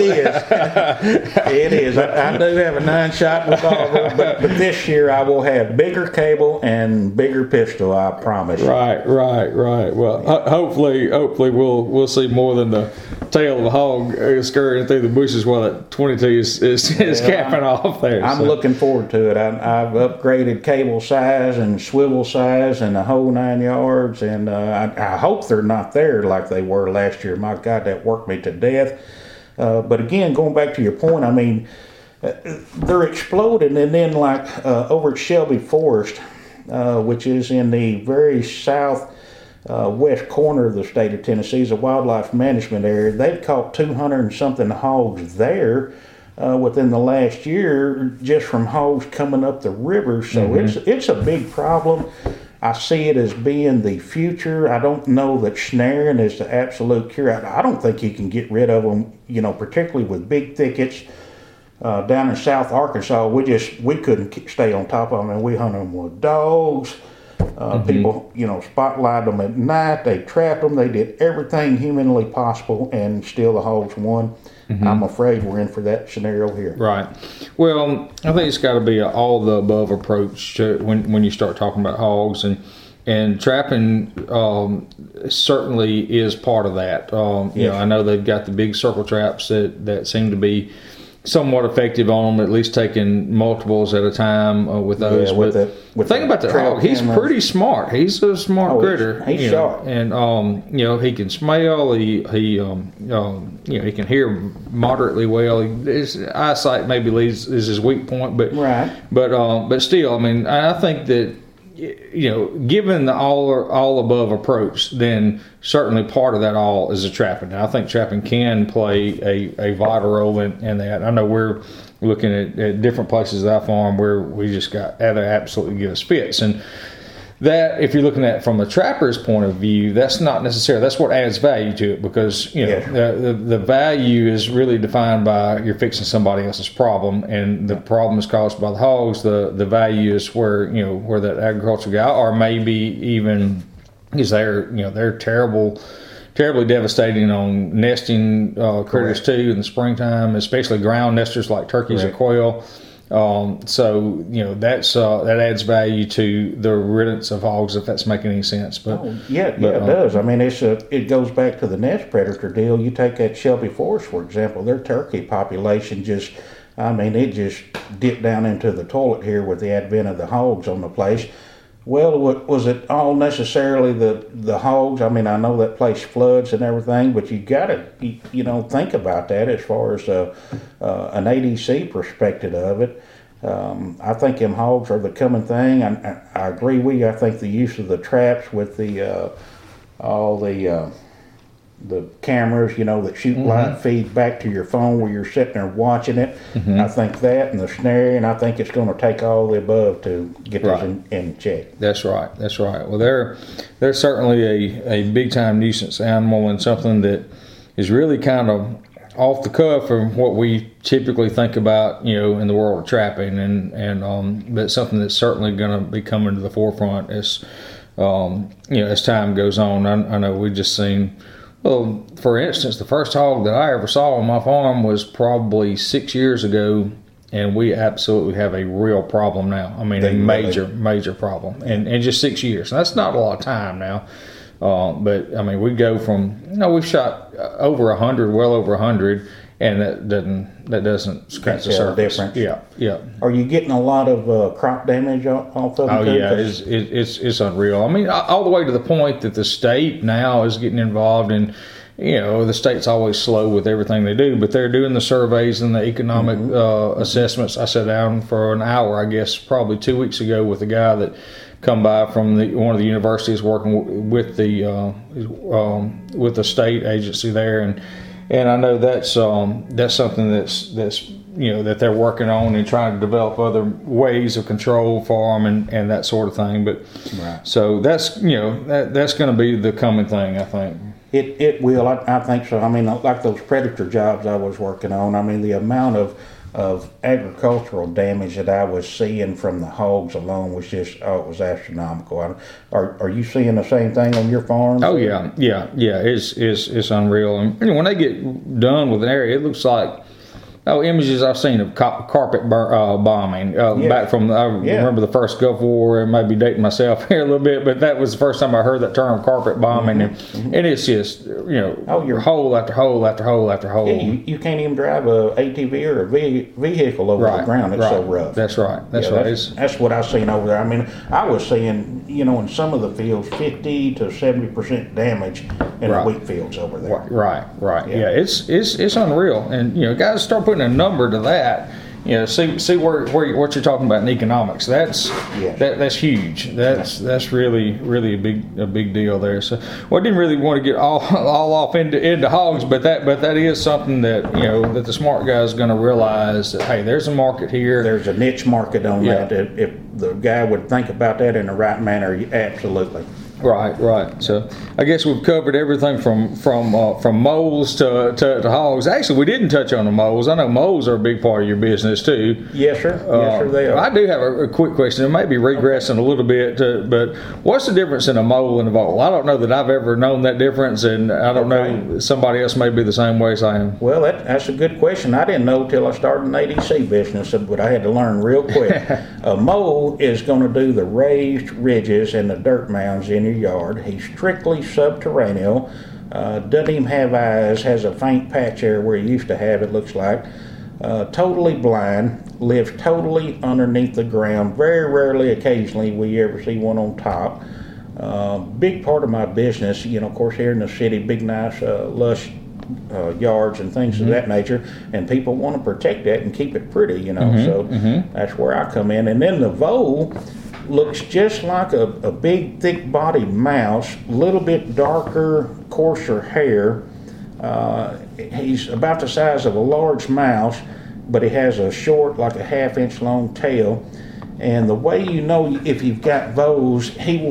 is. I do have a 9-shot revolver, but this year I will have bigger cable and bigger pistol, I promise. Right. Well, hopefully we'll see more than the tail of a hog scurrying through the bushes while that 22 is capping off there. I'm looking forward to it. I've upgraded cable size and swivel size and the whole 9 yards, and I hope they're not there like they were last year. My God, that worked me to death. But again, going back to your point, I mean, they're exploding, and then like over at Shelby Forest, which is in the very south west corner of the state of Tennessee, is a wildlife management area. They've caught 200 and something hogs there within the last year, just from hogs coming up the river. So it's a big problem. I see it as being the future. I don't know that snaring is the absolute cure. I don't think you can get rid of them, particularly with big thickets. Down in South Arkansas, we couldn't stay on top of them, and we hunted them with dogs. People, spotlighted them at night. They trapped them. They did everything humanly possible, and still the hogs won. I'm afraid we're in for that scenario here. Right. Well, I think it's got to be an all the above approach to when you start talking about hogs, and trapping certainly is part of that. I know they've got the big circle traps that seem to be somewhat effective on them, at least taking multiples at a time with those. Yeah, but think about the hog. He's pretty smart. He's a smart critter. He's sharp, and he can smell. He can hear moderately well. His eyesight maybe is his weak point, but still, I mean, I think that given the all above approach, then certainly part of that all is a trapping. Now, I think trapping can play a vital role in that. I know we're looking at different places at our farm where we just got other absolutely give us fits, and that, if you're looking at it from a trapper's point of view, that's not necessarily, that's what adds value to it, because the value is really defined by you're fixing somebody else's problem, and the problem is caused by the hogs. The value is where that agricultural guy, or maybe even is they're terribly devastating on nesting critters too in the springtime, especially ground nesters like turkeys or quail. So that adds value to the riddance of hogs, if that's making any sense. But it does. I mean, it goes back to the nest predator deal. You take that Shelby Forest, for example, their turkey population it just dipped down into the toilet here with the advent of the hogs on the place. Well, was it all necessarily the hogs? I mean, I know that place floods and everything, but you got to think about that as far as an ADC perspective of it. I think them hogs are the coming thing. I agree with you. I think the use of the traps with all the cameras, that shoot live feed back to your phone where you're sitting there watching it. I think that, and the snare, and I think it's going to take all the above to get this in check. That's right. Well, they're certainly a big time nuisance animal, and something that is really kind of off the cuff from what we typically think about, in the world of trapping, and but something that's certainly going to be coming to the forefront as as time goes on. I know we've just seen. Well, for instance, the first hog that I ever saw on my farm was probably 6 years ago, and we absolutely have a real problem now. I mean, a major problem, and just 6 years. And that's not a lot of time now, but I mean, we go from we've shot over 100, well over 100, and that doesn't scratch the surface. Difference. Yeah. Are you getting a lot of crop damage off of them? Oh yeah, it's unreal. I mean, all the way to the point that the state now is getting involved in. The state's always slow with everything they do, but they're doing the surveys and the economic assessments. I sat down for an hour, I guess, probably 2 weeks ago with a guy that come by from one of the universities working with the state agency there, and I know that's something that's that they're working on and trying to develop other ways of control for them and that sort of thing. But so that's that's going to be the coming thing, I think. It will. I think so. I mean, like those predator jobs I was working on. I mean, the amount of agricultural damage that I was seeing from the hogs alone was just it was astronomical. Are you seeing the same thing on your farm? Oh yeah. It's unreal. And when they get done with an area, it looks like images I've seen of carpet bombing back from. I remember the first Gulf War, and maybe dating myself here a little bit, but that was the first time I heard that term, carpet bombing, and it's just hole after hole after hole after hole. Yeah, you can't even drive a ATV or a vehicle over the ground. It's so rough. That's right. That's what I've seen over there. I mean, I was seeing in some of the fields 50 to 70% damage in the wheat fields over there. Right. Yeah, it's unreal, and guys start putting a number to that. See where what you're talking about in economics. That's huge. That's really a big deal there. So, I didn't really want to get all off into hogs, but that is something that that the smart guy is going to realize that, hey, there's a market here. There's a niche market on that. If the guy would think about that in the right manner, absolutely. Right. So I guess we've covered everything from moles to hogs. Actually, we didn't touch on the moles. I know moles are a big part of your business too. Yes, sir. Yes, sir, they are. I do have a quick question. It may be regressing a little bit, but what's the difference in a mole and a vole? I don't know that I've ever known that difference, and I don't know, somebody else may be the same way as I am. Well, that's a good question. I didn't know till I started an ADC business, but I had to learn real quick. A mole is going to do the raised ridges and the dirt mounds in your yard. He's strictly subterranean, doesn't even have eyes, has a faint patch there where he used to have, it looks like. Totally blind, lives totally underneath the ground. Very rarely, occasionally, will you ever see one on top. Big part of my business, of course, here in the city, big, nice, lush yards and things of that nature, and people want to protect that and keep it pretty, so that's where I come in. And then the vole looks just like a big, thick-bodied mouse, a little bit darker, coarser hair. He's about the size of a large mouse, but he has a short, like a half-inch long tail. And the way you know if you've got voles,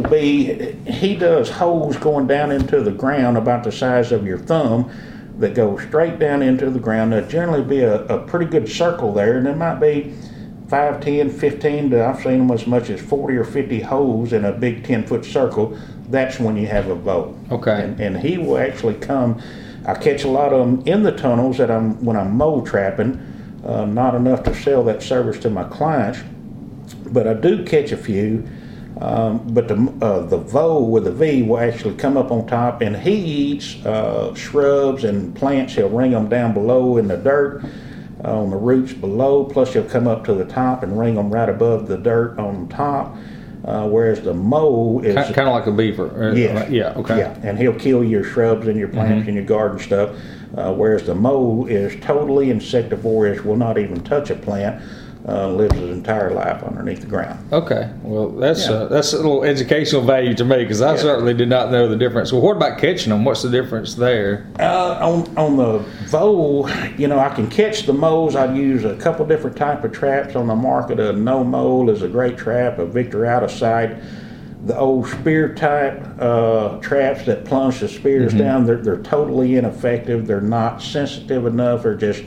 he does holes going down into the ground about the size of your thumb that go straight down into the ground. There'll generally be a pretty good circle there, and there might be 5, 10, 15, I've seen them as much as 40 or 50 holes in a big 10-foot circle. That's when you have a vole. Okay. And he will actually come. I catch a lot of them in the tunnels when I'm mole trapping, not enough to sell that service to my clients, but I do catch a few. But the vole with a V will actually come up on top, and he eats shrubs and plants. He'll ring them down below in the dirt, on the roots below, plus he'll come up to the top and ring them right above the dirt on top. Whereas the mole is kind of like a beaver. Yeah. Okay. Yeah, and he'll kill your shrubs and your plants and your garden stuff. Whereas the mole is totally insectivorous, will not even touch a plant. Lives his entire life underneath the ground. Okay, well that's a little educational value to me, because I certainly did not know the difference. Well, what about catching them? What's the difference there? On the vole, I can catch the moles. I use a couple different type of traps on the market. A no mole is a great trap. A Victor Out of Sight. The old spear type traps that plunge the spears down, they're totally ineffective. They're not sensitive enough. They're just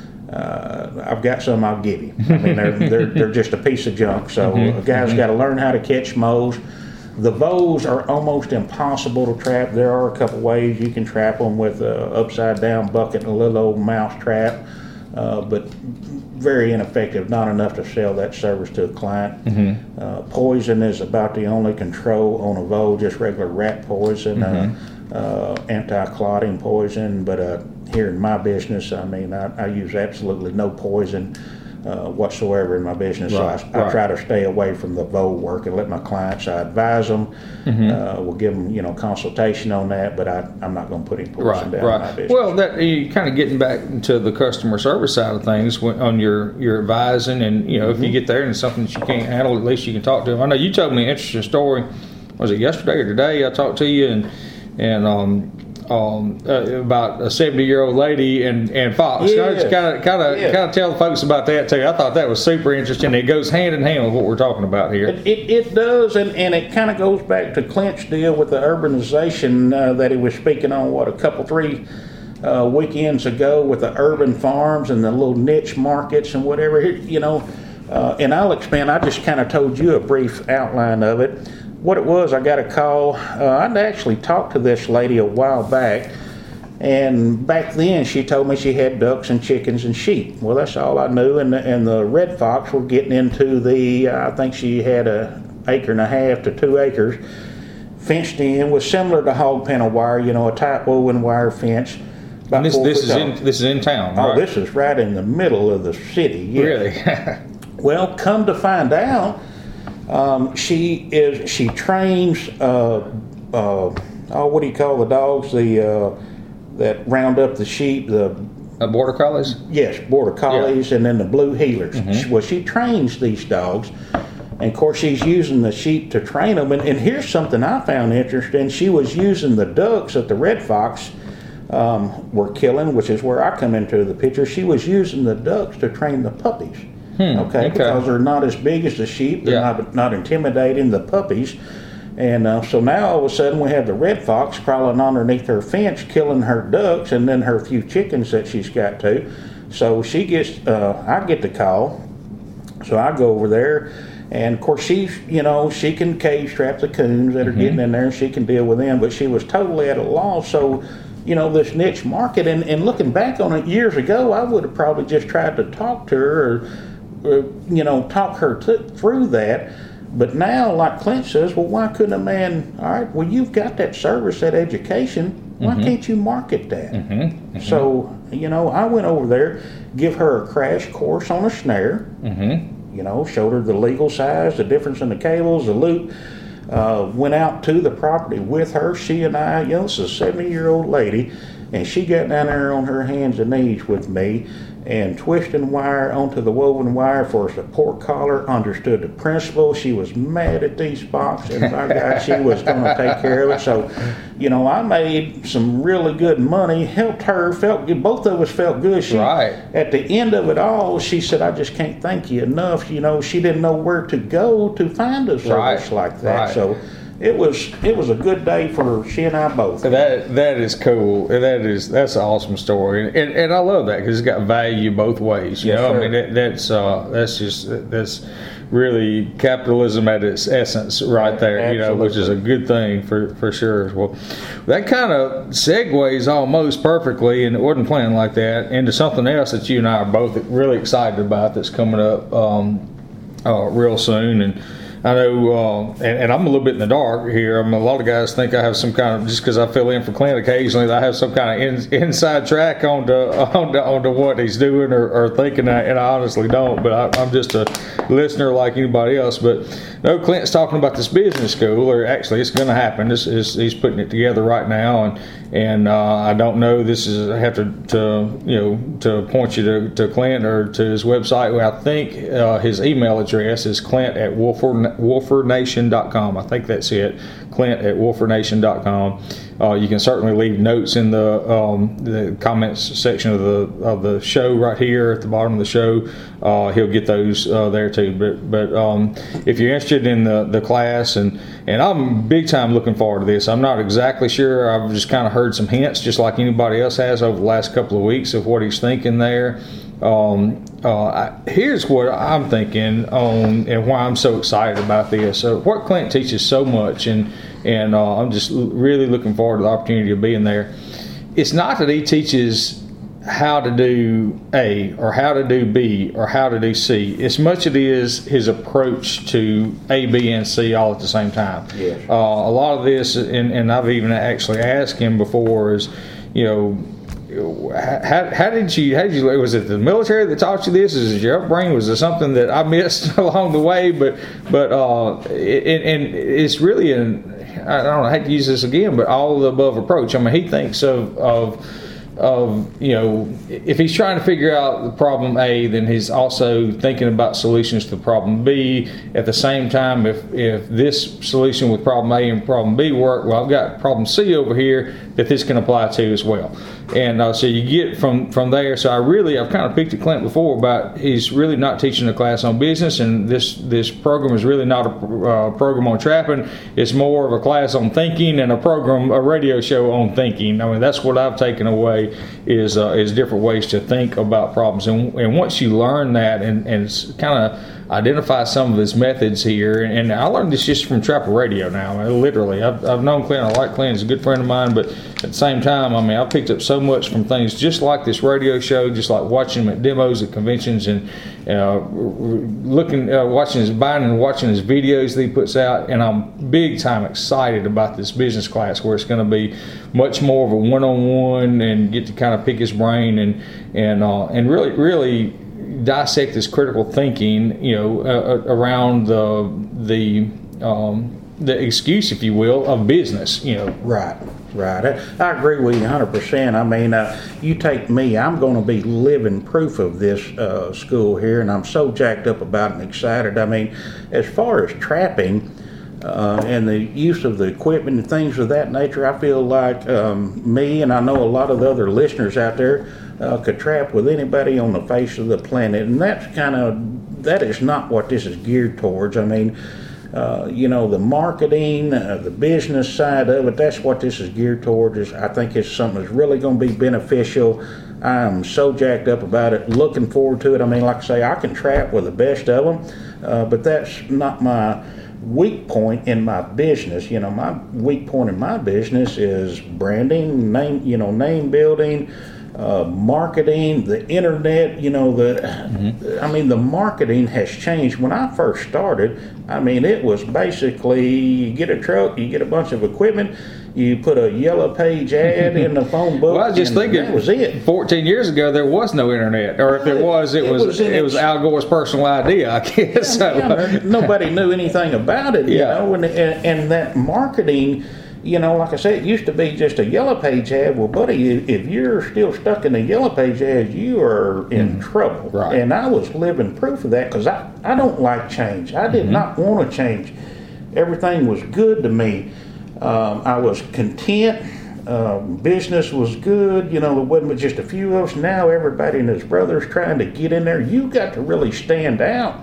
I've got some I'll give you. I mean, they're just a piece of junk. So a guy's got to learn how to catch moles. The voles are almost impossible to trap. There are a couple ways you can trap them with an upside down bucket and a little old mouse trap, but very ineffective, not enough to sell that service to a client. Poison is about the only control on a vole, just regular rat poison, anti-clotting poison, but here in my business, I mean, I use absolutely no poison whatsoever in my business. Right, so I try to stay away from the vole work and let my clients, I advise them, we'll give them, consultation on that, but I'm not going to put any poison down in my business. Well, you kind of getting back into the customer service side of things on your advising, and, if you get there and it's something that you can't handle, at least you can talk to them. I know you told me an interesting story, was it yesterday or today? I talked to you and about a 70-year-old lady and fox. Yes. Kind of tell the folks about that too. I thought that was super interesting. It goes hand in hand with what we're talking about here. It does, and it kind of goes back to Clint's deal with the urbanization that he was speaking on, three weekends ago, with the urban farms and the little niche markets and whatever, and I'll expand. I just kind of told you a brief outline of it. What it was, I got a call. I'd actually talked to this lady a while back, and back then she told me she had ducks and chickens and sheep. Well, that's all I knew, and the red fox were getting into I think she had 1.5 acres to 2 acres fenced in, was similar to hog panel wire, a tight woven wire fence. And this is in town, right? Oh, this is right in the middle of the city. Yes. Really? Well, come to find out, she trains what do you call the dogs, that round up the sheep, the border collies? Yes, border collies, and then the blue heelers. Well, she trains these dogs, and of course she's using the sheep to train them, and here's something I found interesting. She was using the ducks that the red fox were killing, which is where I come into the picture. She was using the ducks to train the puppies. Okay, because they're not as big as the sheep, they're not intimidating the puppies, and so now all of a sudden we have the red fox crawling underneath her fence, killing her ducks, and then her few chickens that she's got too. So she gets, I get the call, so I go over there, and of course she can cage trap the coons that are getting in there, and she can deal with them, but she was totally at a loss. So this niche market, and looking back on it years ago, I would have probably just tried to talk to her, or talk her through that. But now, like Clint says, well, why couldn't a man, all right, well, you've got that service, that education, why can't you market that? So, I went over there, give her a crash course on a snare, showed her the legal size, the difference in the cables, the loop, went out to the property with her, she and I, this is a 70-year-old lady, And she got down there on her hands and knees with me and twisting wire onto the woven wire for a support collar, understood the principle. She was mad at these spots, and by God, she was going to take care of it. So, I made some really good money, helped her, felt good. Both of us felt good. She, right. At the end of it all, she said, I just can't thank you enough. She didn't know where to go to find a service like that. Right. So it was a good day for she and I both. That is cool. That's an awesome story, and I love that because it's got value both ways. Yes, sir. I mean that's really capitalism at its essence right there. Absolutely. Which is a good thing for sure. Well, that kind of segues almost perfectly, and it wasn't planned like that, into something else that you and I are both really excited about that's coming up real soon. And I know, and I'm a little bit in the dark here. A lot of guys think I have some kind of, just because I fill in for Clint occasionally, that I have some kind of inside track onto what he's doing or thinking, and I honestly don't. But I'm just a listener like anybody else. But no, Clint's talking about this business school, or actually, it's going to happen. He's putting it together right now, and I don't know. I have to point you to Clint or to his website. Well, I think his email address is Clint@WolferNation.com. I think that's it. Clint@WolferNation.com. You can certainly leave notes in the comments section of the show right here at the bottom of the show. He'll get those there too. But if you're interested in the class, and I'm big time looking forward to this. I'm not exactly sure. I've just kind of heard some hints, just like anybody else has over the last couple of weeks, of what he's thinking there. Here's what I'm thinking on, and why I'm so excited about this. So what Clint teaches so much, and I'm just really looking forward to the opportunity of being there. It's not that he teaches how to do A or how to do B or how to do C. As much as it is his approach to A, B, and C all at the same time. Yes. A lot of this, and I've even actually asked him before, is, how did you, was it the military that taught you this? Is it your upbringing? Was it something that I missed along the way? But it's really I don't know, I hate to use this again, but all of the above approach. I mean, he thinks of if he's trying to figure out the problem A, then he's also thinking about solutions to problem B. At the same time, if this solution with problem A and problem B work, well, I've got problem C over here that this can apply to as well. And so you get from there. So I've kind of picked at Clint before about he's really not teaching a class on business, and this program is really not a program on trapping. It's more of a class on thinking and a radio show on thinking. I mean, that's what I've taken away is different ways to think about problems. And once you learn that and kind of identify some of his methods here, and I learned this just from Trapper Radio now. Literally, I've known Clint. I like Clint. He's a good friend of mine, but at the same time, I mean, I picked up so much from things just like this radio show, just like watching him at demos at conventions, and watching his videos that he puts out. And I'm big time excited about this business class, where it's going to be much more of a one-on-one, and get to kind of pick his brain and really dissect this critical thinking, around the excuse, if you will, of business. Right. I agree with you 100%. I mean, you take me, I'm going to be living proof of this school here, and I'm so jacked up about it and excited. I mean, as far as trapping and the use of the equipment and things of that nature, I feel like me, and I know a lot of the other listeners out there, could trap with anybody on the face of the planet. And that is not what this is geared towards. I mean, the marketing, the business side of it, that's what this is geared towards. I think it's something that's really going to be beneficial. I'm so jacked up about it, looking forward to it. I mean, like I say, I can trap with the best of them, but that's not my weak point in my business. My weak point in my business is branding, name building, marketing, the internet. I mean, the marketing has changed. When I first started, I mean, it was basically, you get a truck, you get a bunch of equipment, you put a yellow page ad in the phone book. Well, I was just thinking, that was it. 14 years ago, there was no internet, or if it was, it was Al Gore's personal idea, I guess. Nobody knew anything about it, and that marketing, you know, like I said, it used to be just a Yellow Page ad. Well, buddy, if you're still stuck in the Yellow Page ad, you are in trouble. Right. And I was living proof of that because I don't like change. I did not want to change. Everything was good to me. I was content. Business was good. You know, there wasn't just a few of us. Now everybody and his brother's trying to get in there. You got to really stand out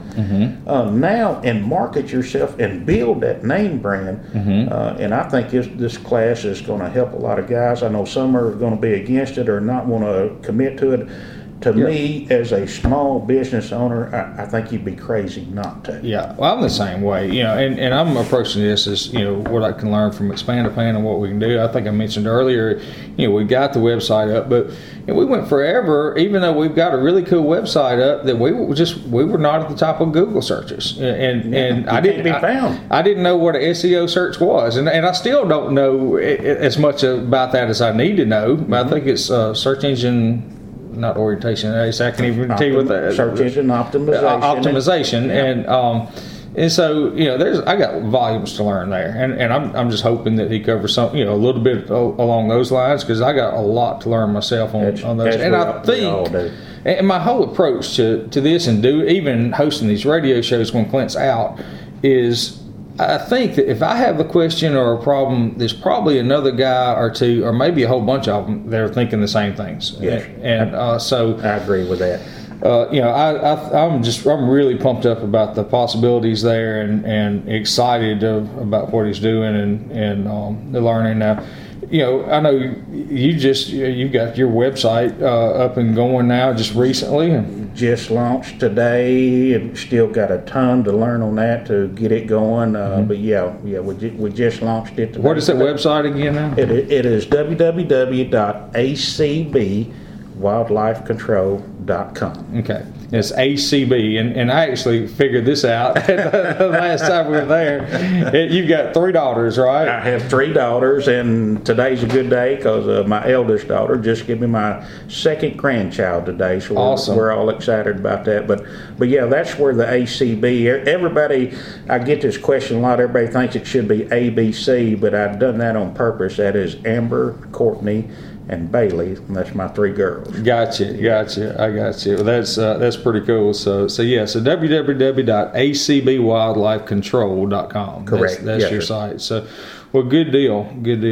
now and market yourself and build that name brand. And I think this class is going to help a lot of guys. I know some are going to be against it or not want to commit to it. To me, as a small business owner, I think you'd be crazy not to. Yeah, well, I'm the same way, you know, and I'm approaching this as, you know, what I can learn from Expand a Plan and what we can do. I think I mentioned earlier, you know, we got the website up, but we went forever, even though we've got a really cool website up, that we were not at the top of Google searches, and I didn't be found. I didn't know what an SEO search was, and I still don't know as much about that as I need to know. But I think it's search engine. Not orientation. I can't even tell you what that search engine optimization. And so, you know, I got volumes to learn there, and I'm just hoping that he covers some, you know, a little bit along those lines, because I got a lot to learn myself on those. And I think, and my whole approach to this, and even hosting these radio shows when Clint's out, is I think that if I have a question or a problem, there's probably another guy or two, or maybe a whole bunch of them that are thinking the same things. Yes. And so I agree with that. You know, I'm really pumped up about the possibilities there, and excited about what he's doing and the learning now. You know, I know you've got your website up and going now just recently. Just launched today, and still got a ton to learn on that to get it going. But we just launched it today. What is that website again now? It is www.acbwildlifecontrol.com. Okay. It's ACB, and I actually figured this out the last time we were there. You've got 3 daughters, right? I have 3 daughters, and today's a good day because my eldest daughter just gave me my second grandchild today, so awesome. We're all excited about that. But yeah, that's where the ACB. Everybody, I get this question a lot. Everybody thinks it should be ABC, but I've done that on purpose. That is Amber, Courtney, and Bailey, and that's my 3 girls. Gotcha. I got you. Well, that's pretty cool. So www.acbwildlifecontrol.com. Correct. That's your site. So, well, good deal.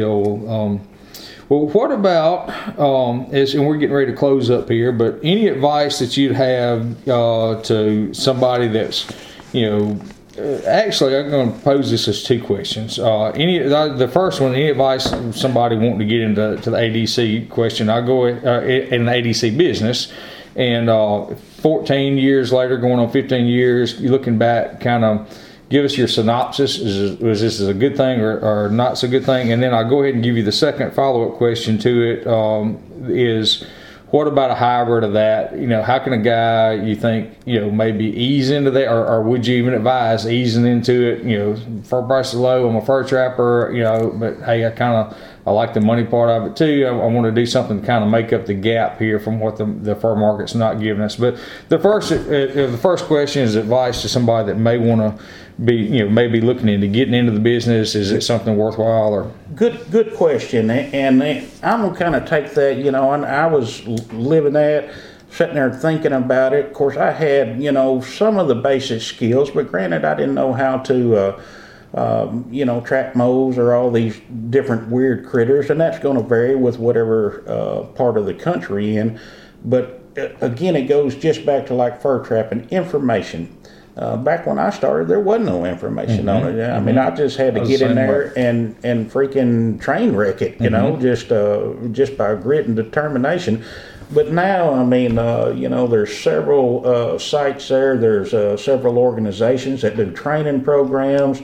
Well, what about and we're getting ready to close up here, but any advice that you'd have to somebody that's, you know, actually, I'm going to pose this as 2 questions. The first one, any advice somebody wanting to get into the ADC question? I'll go in the ADC business, and 14 years later, going on 15 years, you're looking back, kind of give us your synopsis. Was this a good thing or not so good thing? And then I'll go ahead and give you the second follow-up question to it, is what about a hybrid of that? You know, how can a guy, you think, you know, maybe ease into that, or would you even advise easing into it? You know, fur price is low, I'm a fur trapper, you know, but hey, I like the money part of it too. I want to do something to kind of make up the gap here from what the fur market's not giving us. But the first question is advice to somebody that may want to be, you know, maybe looking into getting into the business. Is it something worthwhile? Or good question, and I'm gonna kind of take that. You know, and I was living that, sitting there thinking about it. Of course, I had, you know, some of the basic skills, but granted, I didn't know how to you know, trap moles or all these different weird critters, and that's going to vary with whatever part of the country in. But again, it goes just back to like fur trapping information. Back when I started, there wasn't no information on it. I mean, I just had to get in there and freaking train wreck it, you know, just by grit and determination. But now, I mean, you know, there's several sites there. There's several organizations that do training programs.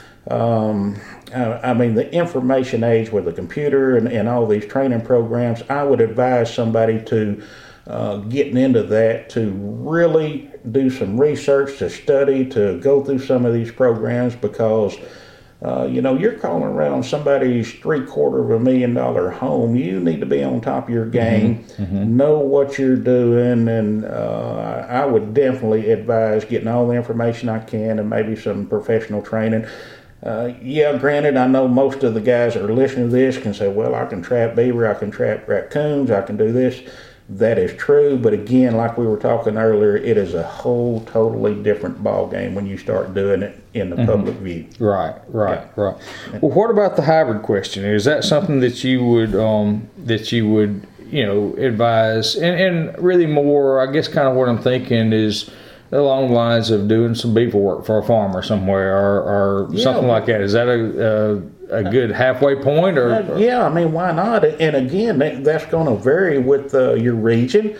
I mean, the information age with the computer and all these training programs, I would advise somebody to getting into that, to really do some research, to study, to go through some of these programs, because you know, you're calling around somebody's $750,000 home. You need to be on top of your game, know what you're doing, and I would definitely advise getting all the information I can and maybe some professional training. Yeah, granted, I know most of the guys that are listening to this can say, well, I can trap beaver, I can trap raccoons, I can do this. That is true, but again, like we were talking earlier, it is a whole totally different ball game when you start doing it in the public view. Right. Well, what about the hybrid question? Is that something that you would advise? And really more, I guess, kind of what I'm thinking is along the lines of doing some beaver work for a farmer somewhere or something like that. Is that a good halfway point? Yeah, I mean, why not? And again, that's going to vary with your region.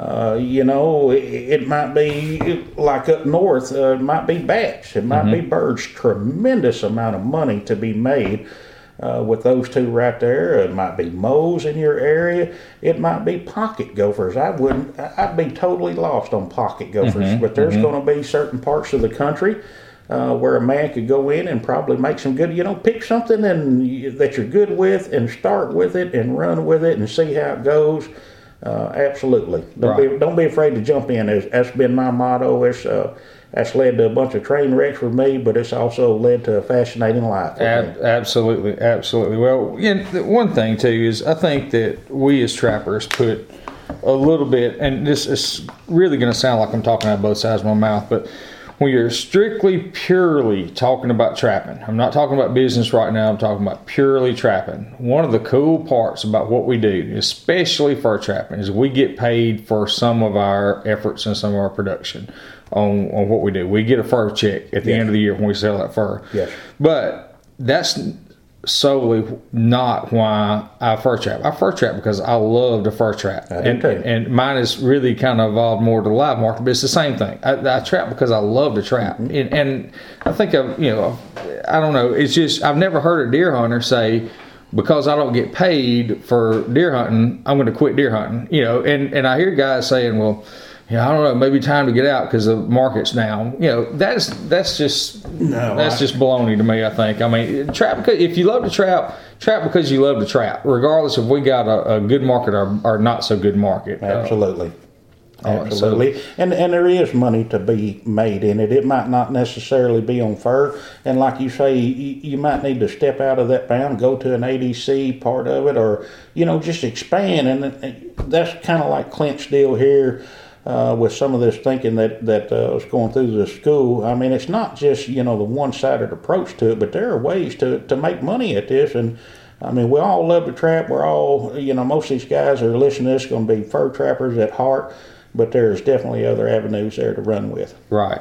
It might be like up north, it might be bats, it might be birds. Tremendous amount of money to be made with those two right there. It might be mows in your area. It might be pocket gophers. I'd be totally lost on pocket gophers, but there's going to be certain parts of the country where a man could go in and probably make some good, pick something that you're good with and start with it and run with it and see how it goes. Absolutely. Don't be afraid to jump in. That's been my motto. That's led to a bunch of train wrecks for me, but it's also led to a fascinating life. Absolutely. Well, one thing too is I think that we as trappers put a little bit, and this is really going to sound like I'm talking out of both sides of my mouth, but when you're strictly purely talking about trapping, I'm not talking about business right now, I'm talking about purely trapping. One of the cool parts about what we do, especially fur trapping, is we get paid for some of our efforts and some of our production on what we do. We get a fur check at the end of the year when we sell that fur. Yes. But that's solely not why I fur trap. I fur trap because I love to fur trap. And mine is really kind of evolved more to the live market, but it's the same thing. I trap because I love to trap. And I think I don't know, it's just, I've never heard a deer hunter say, because I don't get paid for deer hunting, I'm going to quit deer hunting. And I hear guys saying, well, I don't know, maybe time to get out because the market's down. That's just baloney to me, I think. I mean, trap because if you love to trap because you love to trap, regardless if we got a good market or not so good market. Absolutely. Absolutely. And there is money to be made in it. It might not necessarily be on fur. And like you say, you might need to step out of that bound, go to an ADC part of it, or, just expand. And that's kind of like Clint's deal here. With some of this thinking that was going through the school. I mean, it's not just, the one-sided approach to it, but there are ways to make money at this. And, I mean, we all love to trap. We're all, most of these guys that are listening to this are going to be fur trappers at heart, but there's definitely other avenues there to run with. Right.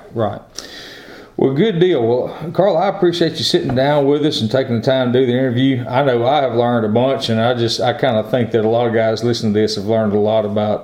Well, good deal. Well, Carl, I appreciate you sitting down with us and taking the time to do the interview. I know I have learned a bunch, and I kind of think that a lot of guys listening to this have learned a lot about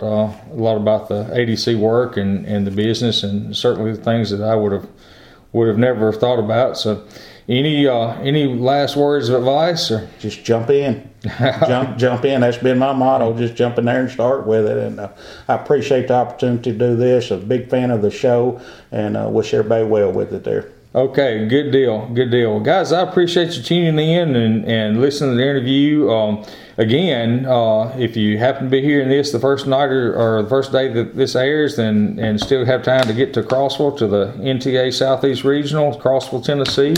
the ADC work and the business, and certainly the things that I would have never thought about. So, any last words of advice? Or? Just jump in. Jump in. That's been my motto. Just jump in there and start with it. And I appreciate the opportunity to do this. A big fan of the show, and wish everybody well with it there. Okay, good deal. Well, guys, I appreciate you tuning in and listening to the interview. Again, if you happen to be hearing this the first night or the first day that this airs, and still have time to get to Crossville, to the NTA Southeast Regional, Crossville, Tennessee,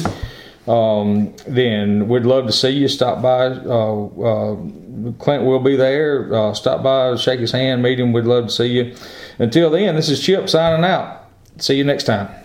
then we'd love to see you. Stop by. Clint will be there. Stop by, shake his hand, meet him. We'd love to see you. Until then, this is Chip signing out. See you next time.